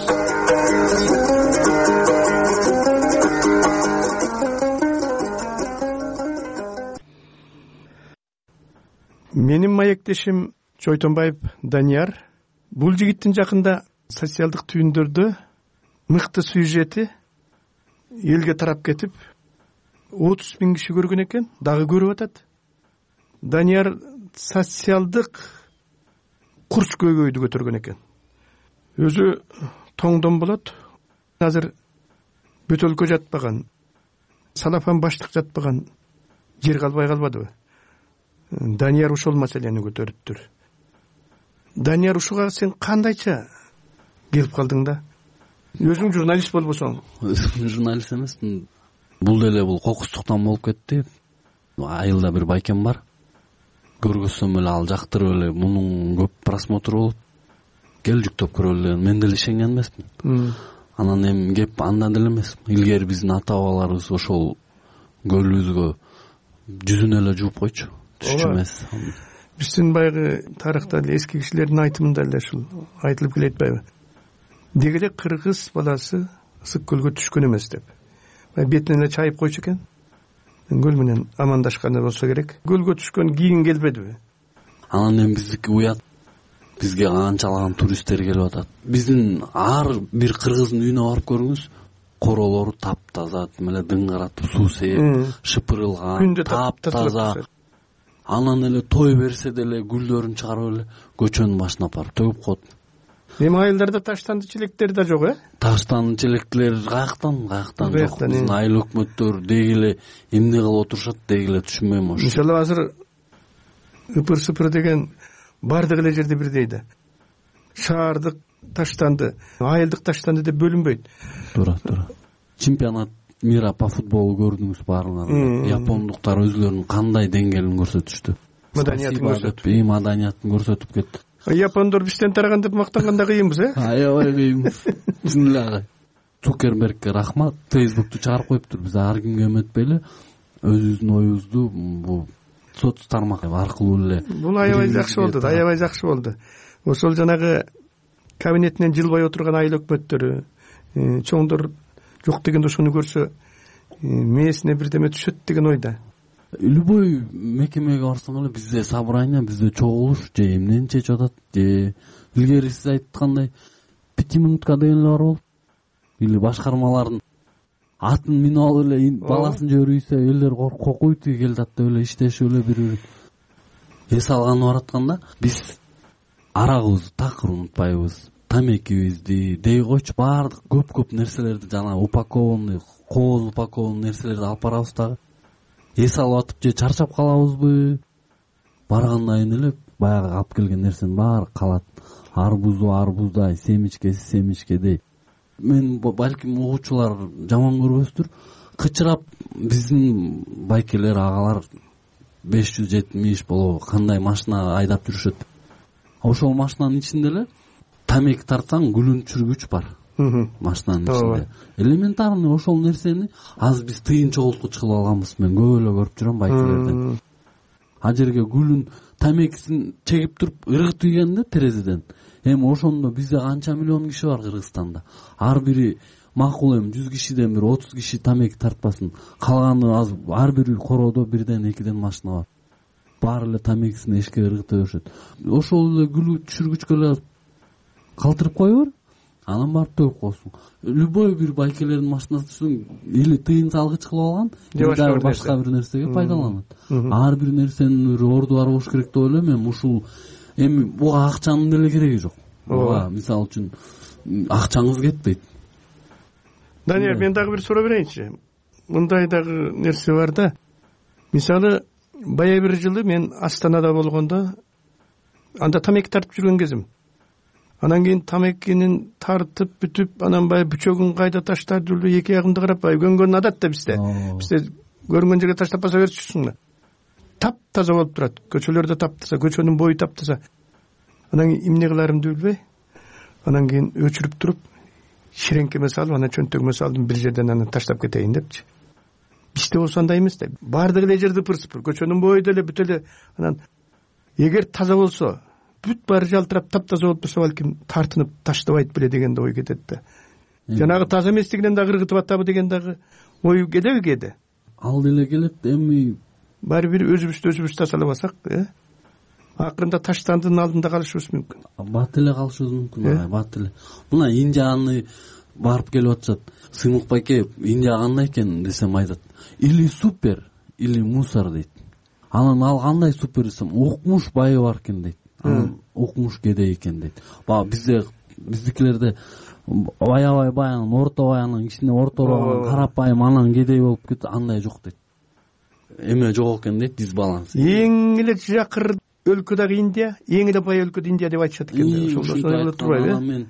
Менин маектешим Чойтонбаев Данияр бул жигиттин жакында социалдык түйүндөрдө мыкты сюжети элге тарап кетип 30 000 киши көргөн экен, дагы көрүп атат. Данияр социалдык курч көйгөйдү көтөргөн экен. Өзү тоңдон болот. Азыр бөтөлкө жатпаган, салафан баштык жатпаган жер калбай калбадыбы? Данияр ушул маселени көтөрүптүр. Данияр, ушуга сен кандайча келип калдың да? Өзүң журналист болбосоң? Өзүм журналист эмесмин. Бул деле кокустуктан болуп кетти. Айылда бир байкем бар. Көргөзсөм эле ал жактырып эле, мунун көп просмотр болот. Кел жүктөп көрөлү деген. Мен деле ишенген эмесмин. Анан эми кеп андан деле эмес. Илгери биздин ата бабаларыбыз ошол көлүбүзгө жүзүн эле жууп койчу. Түшчү эмес. Биздин баягы тарыхта эле эски кишилердин айтымында эле ушул айтылып келет атпайбы? Деги эле кыргыз баласы ысык көлгө түшкөн эмес деп. Бетине эле чайып койчу экен. Көл менен амандашканы болсо керек. Көлгө түшкөн кийин келбедиби? Анан эми биздики уят. Бизге канчалаган туристтер келип атат. Биздин ар бир кыргыздын үйүнө барып көрүңүз. Королору таптаза, эле дыңгыратып суу сээп, шыпырылган, таптаза. Анан эле той берсе деле гүлдөрүн чыгарып эле көчөнүн башына апарып төгүп коет. Эми айылдарда таштанды челектер да жок, Таштанды челектер каяктан жок. Биздин айыл өкмөттөр деги эле эмне кылып отурушат, деги эле түшүнбөйм ошо. Мисалы азыр ыпыр-сыпыр деген бардык эле жерде бирдей да. Шаардык таштанды, айылдык таштанды деп бөлүнбөйт. Туура. Чемпионат мира по футболу көрдүңүз баарыңар. Япондуктар өзүлөрүнүн кандай деңгээлин көрсөтүштү. Маданиятын көрсөтүп кетти. Япондор бизден тараган деп мактанганда кыйынбыз, Аябай кыйынбыз. Чын эле. Цукербергке рахмат. Facebook'tu чыгарып коюптур. Биз ар кимге эметпейли өзүбүздүн оюбузду бул соц тармак аркылуу эле бул аябай жакшы болду, аябай жакшы болду. Ошол жанагы кабинетинен жылбай отурган айыл өкмөттөрү, чоңдор жок дегенде ошону көрсө мээсине бирдеме түшөт деген ойда. Любой мекемеге барсаң эле бизде собрание, бизде чогулуш же эмнени чечип атат, же илгери сиз айткандай 5 минутка деген эле бар болуп, или башкармалардын атын минип алып эле баласын жиберүүсө элдер коркуйт келди деп эле иштешип эле бири-бирин эс алганы баратканда биз арагыбызды такыр унутпайбыз, тамекибизди дей койчу баардык көп нерселерди жана упакованный, кооз упакованный нерселерди алып барабыз дагы. Эс алып атып же чарчап калабызбы? Баргандан кийин эле баягы алып келген нерсенин баары калат. Арбуздай, семичкедей. Мен балким угуучулар жаман көрбөстүр. Кычырап биздин байкелер, агалар 570 болобу кандай машина айдап жүрүшөт. Ошол машинанын ичинде эле тамеки тартсаң гүлүн түшүргүч бар. Машинанын ичинде. Элементарный ошол нерсени азыр биз тыйын чогулткуч кылып алганбыз. Мен көп эле көрүп жүрөм байкелерден. А жерге гүлүн тамекисин чегип туруп ыргытып ийгенде терезеден. Эми ошондо бизде канча миллион киши бар Кыргызстанда. Ар бири макул эми 100 кишиден бир 30 киши тамеки тартпасын. Калганы азыр ар бир короодо бирден экиден машина бар. Баары эле тамекисин эшикке ыргыта беришет. Ошол эле гүлү түшүргүчкө эле калтырып кое бер, анан барып төгүп коесуң. Любой бир байкелердин машинасын или тыйын салгыч кылып алган, же башка бир нерсеге пайдаланат. Ар бир нерсенин бир орду бар болуш керек деп ойлойм мен. Ушул эми буга акчанын деле кереги жок. Буга мисалы үчүн акчаңыз кетпейт. Данияр, мен дагы бир суроо берейинчи. Мындай дагы нерсе бар да. Мисалы бая бир жылы мен Астанада болгондо анда тамеки тартып жүргөн кезим. Анан кийин тамекинин тартып бүтүп, анан баягы бүчөгүн кайда таштап жүрдү, эки ягымды карап баягы көнгөн адат да бизде. Бизде көрүнгөн жерге таштап баса берчүсүң. Таптаза болуп турат. Көчөлөрдө таптаза, көчөнүн бою таптаза. Анан эмне кыларымды билбей, анан кийин өчүрүп туруп, ширеңкеме салып, анан чөнтөгүмө салдым, бир жерден анан таштап кетейин депчи. Бизде болсо андай эмес да. Бардыгы эле жерди пырсып, көчөнүн бою деле бүт эле анан эгер таза болсо, бүт баары жалтырап таптаза болуп турса, балким тартынып таштабайт беле деген ой кетет да. Жанагы таза эместигинен дагы ыргытып атабы деген дагы ой келеби кээде? Ал деле келет, эми баары бир өзүбүздү тазалабасак, акырында таштандын алдында калышыбыз мүмкүн. Бат эле калышыбыз мүмкүн, бат эле. Мына Индияны барып келип атышат. Сыймык байке Индия кандай экен десем айтат. Или супер, или мусор дейт. Анан ал кандай супер десем, укмуш байы бар экен дейт. Анан укмуш кедей экен дейт. Баа биздикилерде аябай бай, анан орто бай, анан кичине ортороо, карапайым, анан кедей болуп кетти, андай жок дейт. Эме жок экен дейт, дисбаланс. Эң эле жакыр өлкө дагы Индия, эң эле бай өлкө Индия деп айтышат экен. Ошондо турбайбы? Мен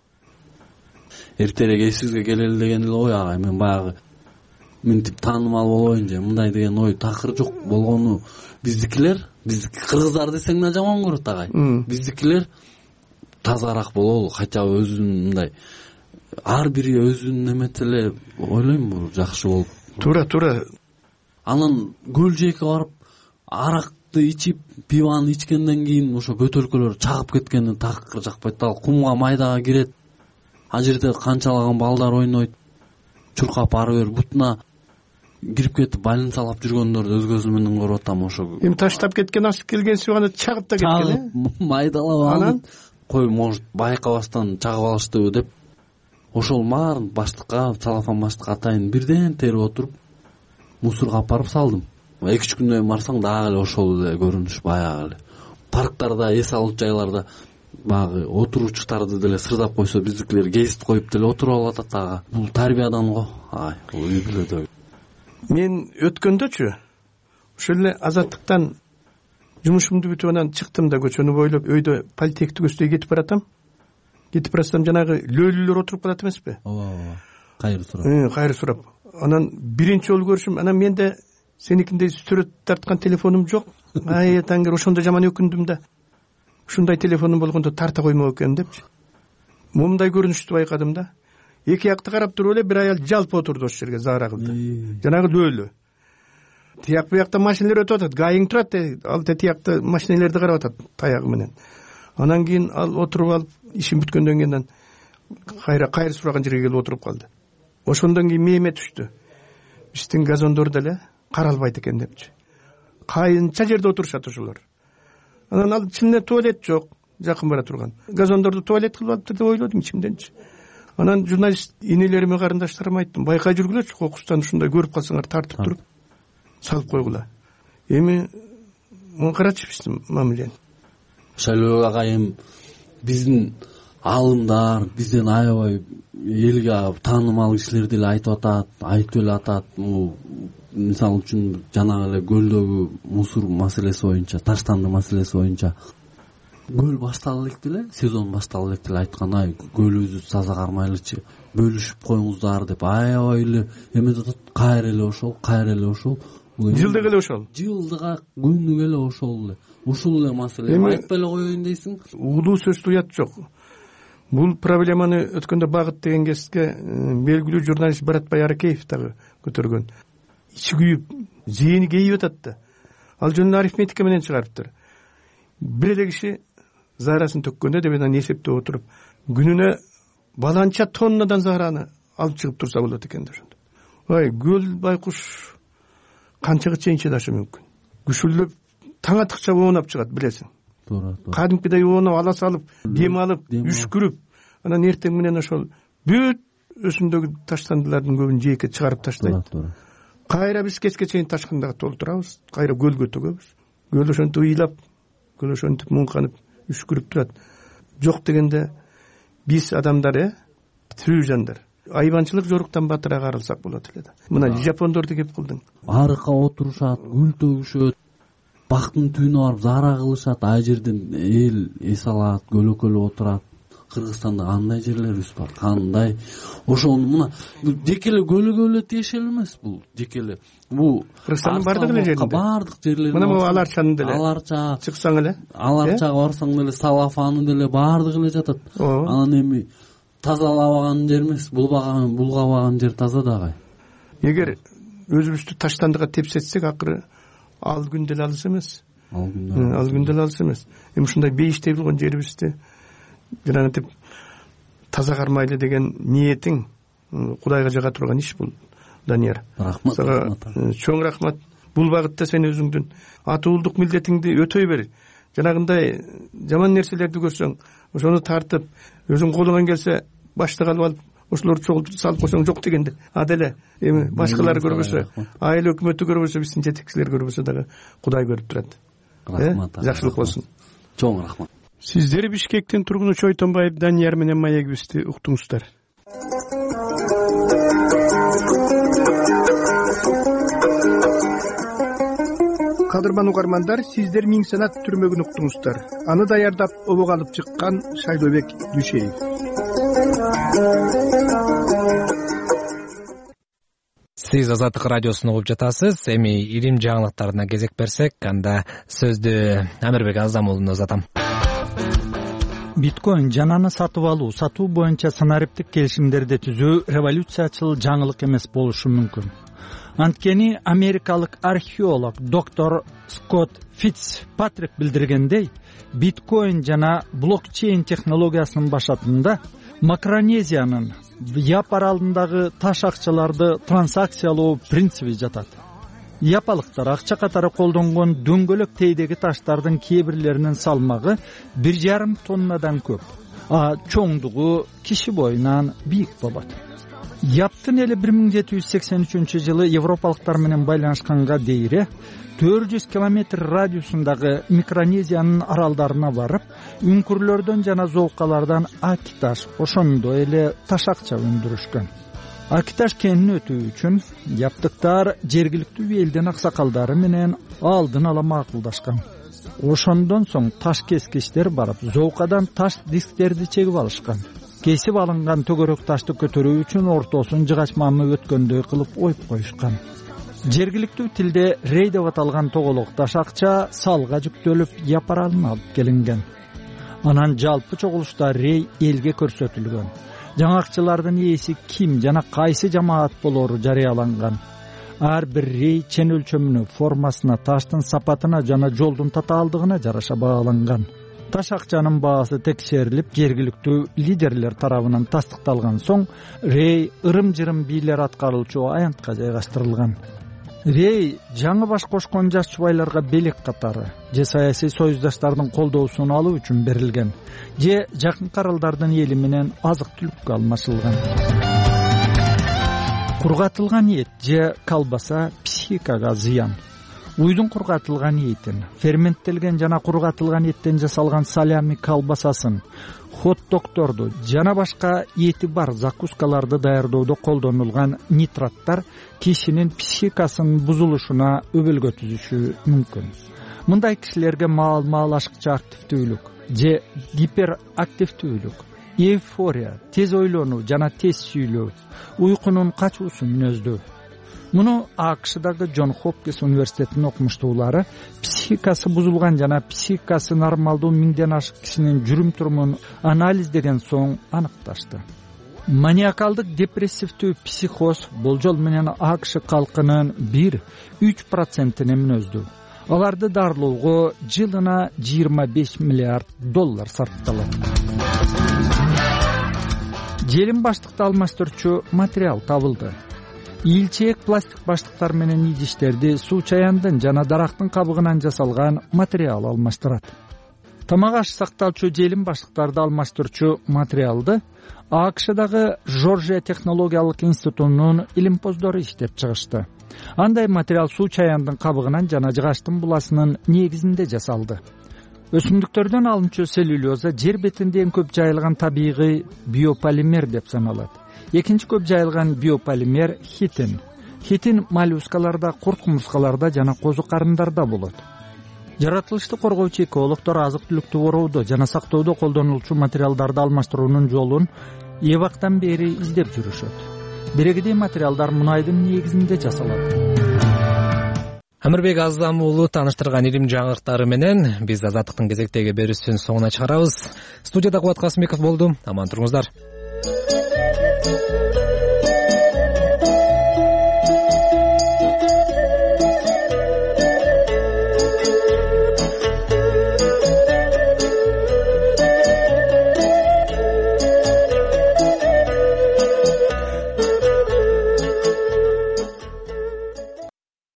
эртерээк эсибизге келели деген эле ой ага. Мен баягы мынтип таанымал болоюн же мындай деген ой такыр жок болгону. Биздикилер, кыргыздар десең да жаман көрөт агай. Биздикилер тазараак бололу, хотя өзүнүн мындай ар бири өзүнүн эметсе эле ойлойм бул жакшы болуп. Туура. Анан көл жээкке барып аракты ичип, пиваны ичкенден кийин ошо бөтөлкөлөр чагып кеткени такыр жакпайт. Ал кумга майдага кирет. А жерде канчалаган балдар ойнойт. Чуркап ары бер бутуна кирип кетип больницалап жүргөндөрдү өз көзүм менен көрүп атам. Ошо эми таштап кеткен аш келген суганы чагып да кеткен, майдалап анан кой может байкабастан чагып алыштыбы деп ошол баарын баштыкка, целлофан баштыкка атайын бирден терип отуруп мусорго алып барып салдым. 2-3 күндөн кийин барсаң дагы эле ошол эле көрүнүш, баягы эле. Парктарда, эс алуу жайларда баягы отуруучуктарды деле сырдап койсо, биздикилер гейст коюп деле отуруп алып атат ага. Бул тарбиядан го. Бул үй бүлөдө. Мен өткөндөчү ошол эле Азаттыктан жумушумду бүтүп анан чыктым да көчөнү бойлоп өйдө политехти көздөй кетип баратам. Кетип барсам жанагы лөлүлөр отуруп калат эмеспи? Ооба. Кайры сурап. Анан биринчи жолу көрүшүм, анан менде сеникиндей сүрөт тарткан телефонум жок. Таңгер ошондо жаман өкүндүм да. Ушундай телефонум болгондо тарта коймок экен депчи. Мындай көрүнүштү байкадым да. Эки жакты карап туруп эле бир аял жалпы отурду ошол жерге, заара кылды. Жанагы лөлү. тияк буякта машиналер өтүп атат, гайың турат, ал тиякта машиналерди карап атат таягы менен. Анан кийин ал отуруп алып, ишин бүткөндөн кийин кайыр сураган жерге келип отуруп калды. Ошондон кийин мээме түштү. Биздин газондор деле каралбайт экен депчи. Кайынча жерде отурушат ошолор. Анан ал чынында туалет жок, жакын бара турган. Газондорду туалет кылып алыптыр деп ойлодум ичимденчи. Анан журналист инелериме, карындаштарыма айттым, байкай жүргүлөчү, кокустан ушундай көрүп калсаңар тартып туруп салып койгула. Эми муну карачы биздин мамилени. Шайлоо агайым, биздин алымдар бизден аябай элге таанымал кишилер деле айтып атат, айтып эле атат. Мисалы үчүн жанагы эле көлдөгү мусор маселеси боюнча, таштанды маселеси боюнча көл баштала элек деле, сезон баштала элек деле айткан, ай көлүбүздү таза кармайлычы, бөлүшүп коюңуздар деп аябай эле эметип атат. Кайра эле ошол, жылдык эле ошол. Жылдыга, күнүгө эле ошол эле. Ушул эле маселе. Айтпай эле коеюн дейсиң. Улуу сөз уят жок. Бул проблеманы өткөндө Багыт деген кесипке белгилүү журналист Баратбай Аракеев дагы көтөргөн. Ичи күйүп, зээни кейип атат да. Ал жөнүндө арифметика менен чыгарыптыр. Бир эле киши зарасын төккөндө деп анан эсептеп отуруп, күнүнө баланча тоннадан зараны алып чыгып турса болот экен деп ошондо. Ой, көл байкуш канчага чейин чыдашы мүмкүн? Күшүлдөп таң атыкча оонап чыгат, билесиң. Туура. Кадимкидей оонап, ала салып, дем алып, үшкүрүп, анан эртең менен ошол бүт өсүмдөгү таштандылардын көбүн жээкке чыгарып таштайт. Кайра биз кечке чейин ташкындага толтурабыз, кайра көлгө төгөбүз. Көл ошентип ыйлап, көл ошентип муңканып, үшкүрүп турат. Жок дегенде биз адамдар, тирүү жандар, айбанчылык жоруктан батыраак арылсак болот эле да. Мына жапондорду кеп кылдың. Арыкка отурушат, гүл төгүшөт, бактын түбүнө барып зара кылышат, ай жерден эл эс алат, көлөкөлөп отурат. Кыргызстанда кандай жерлерибиз бар, кандай. Ошону мына жеке эле көлгө эле тиешелүү эмес бул, жеке эле. Бул Кыргызстандын бардык эле жеринде. Бардык жерлеринде. Мына бул Аларчаны деле. Аларча чыксаң эле. Аларчага барсаң деле, Салафаны деле бардык эле жатат. Анан эми тазалабаган жер эмес, булгабаган жер таза дагы. Эгер өзүбүздү таштандыга тепсетсек, акыры ал күн деле алыс эмес. Ал күн деле алыс эмес. Эми ушундай бейиштей болгон жерибизди жанагынтип таза кармайлы деген ниетиң Кудайга жага турган иш бул, Данияр. Рахмат. Чоң рахмат. Бул багытта сен өзүңдүн атуулдук милдетиңди өтөй бер. Жанагындай жаман нерселерди көрсөң, ошону тартып, өзүң колуңан келсе башты калып алып, ошолорду чогултуп салып койсоң жок дегенде. Аделе эми башкалар көрбөсө, айыл өкмөтү көрбөсө, биздин жетекчилер көрбөсө дагы Кудай көрүп турат. Рахмат. Жакшылык болсун. Чоң рахмат. Сиздер Бишкектин тургуну Чойтонбаев Данияр менен маегибизди уктуңуздар. Кадырман угармандар, сиздер Миң санат түрмөгүн уктуңуздар. Аны даярдап обого алып чыккан Шайлообек Дүйшеев. Сиз Азаттык радиосун угуп жатасыз. Эми илим жаңылыктарына кезек берсек, анда сөздү Амирбек Азамулуна узатам. Биткоин жананы сатып алуу, сатуу боюнча санариптик келишимдерди түзүү революциячыл жаңылык эмес болушу мүмкүн. Анткени америкалык археолог доктор Скотт Фитцпатрик билдиргендей, биткоин жана блокчейн технологиясынын башатында Макронезиянын Яп аралындагы таш акчаларды трансакциялоо принциби жатат. Япалыктар акча катары колдонгон дөңгөлөк тейдеги таштардын кээ бирлеринин салмагы 1,5 тоннадан көп, а чоңдугу киши боюнан бийик болот. Яптын эли 1783-жылы европалыктар менен байланышканга дейре 400 километр радиусундагы Микронезиянын аралдарына барып, үңкүрлөрдөн жана золкалардан акиташ, ошондой эле таш акча өндүрүшкөн. Акиташ кенин өтүү үчүн яптыктар жергиликтүү элдин аксакалдары менен алдын ала макулдашкан. Ошондон соң таш кескичтер барып, золкадан таш дисктерди чегип алышкан. Кесип алынган төгөрөк ташты көтөрүү үчүн ортосун жыгач мамы өткөндөй кылып оюп коюшкан. Жергиликтүү тилде рей деп аталган тоголок таш акча салга жүктөлүп Яп аралына алып келинген. Анан жалпы чогулушта рей элге көрсөтүлгөн. Жаңа акчалардын ээси ким жана кайсы жамаат болору жарыяланган. ар бир рей чен өлчөмүнө, формасына, таштын сапатына жана жолдун татаалдыгына жараша бааланган. Таш акчанын баасы текшерилип, жергиликтүү лидерлер тарабынан тастыкталган соң рей ырым-жырым бийлер аткаруучу аянтка жайгаштырылган. Рей жаңы баш кошкон жаш чубайларга белек катары же саясий союздаштардын колдоосун алуу үчүн берилген, же жакынкы аралдардын эли менен азык-түлүккө алмашылган. Кургатылган эт же колбаса психикага зыян. Уйдун кургатылган этин, ферменттелген жана кургатылган эттен жасалган салями колбасасын, хот-догторду жана башка эти бар закускаларды даярдоодо колдонулган нитраттар кишинин психикасынын бузулушуна өбөлгө түзүшү мүмкүн. Мындай кишилерге маал-маал ашыкча активдүүлүк же гиперактивдүүлүк, эйфория, тез ойлонуу жана тез сүйлөө, уйкунун качуусу мүнөздүү. Муну АКШдагы Джон Хопкинс университетинин окумуштуулары психикасы бузулган жана психикасы нормалдуу 1000ден ашык кишинин жүрүм-турумун анализдеген соң аныкташты. Маниакалдык депрессивдүү психоз болжол менен АКШ калкынын 1-3%-ине мүнөздүү. Аларды дарылоого жылына $25 миллиард сарпталат. Желим баштыкты алмаштырчу материал табылды. Ийилчээк пластик баштыктар менен идиштерди суу чаяндын жана дарактын кабыгынан жасалган материал алмаштырат. Тамак аш сакталчу желим баштыктарды алмаштырчу материалды АКШдагы Жоржия технологиялык институтунун илимпоздору иштеп чыгышты. Андай материал суу чаяндын кабыгынан жана жыгачтын буласынын негизинде жасалды. Өсүмдүктөрдөн алынчу целлюлоза жер бетинде эң көп жайылган табигый биополимер деп саналат. Экинчи көп жайылган биополимер хитин. Хитин моллюскаларда, курт-кумурскаларда жана козу карындарда болот. Жаратылышты коргоочу экологдор азык-түлүктү ороодо жана сактоодо колдонулчу материалдарды алмаштыруунун жолун эбактан бери издеп жүрүшөт. Бирегидей материалдар мунайдын негизинде жасалат. Амирбек Азам уулу тааныштырган илим жаңылыктары менен биз Азаттыктын кезектеги берүүсүнүн соңуна чыгарабыз. Студияда Кубат Касымбеков болду. Аман туруңуздар.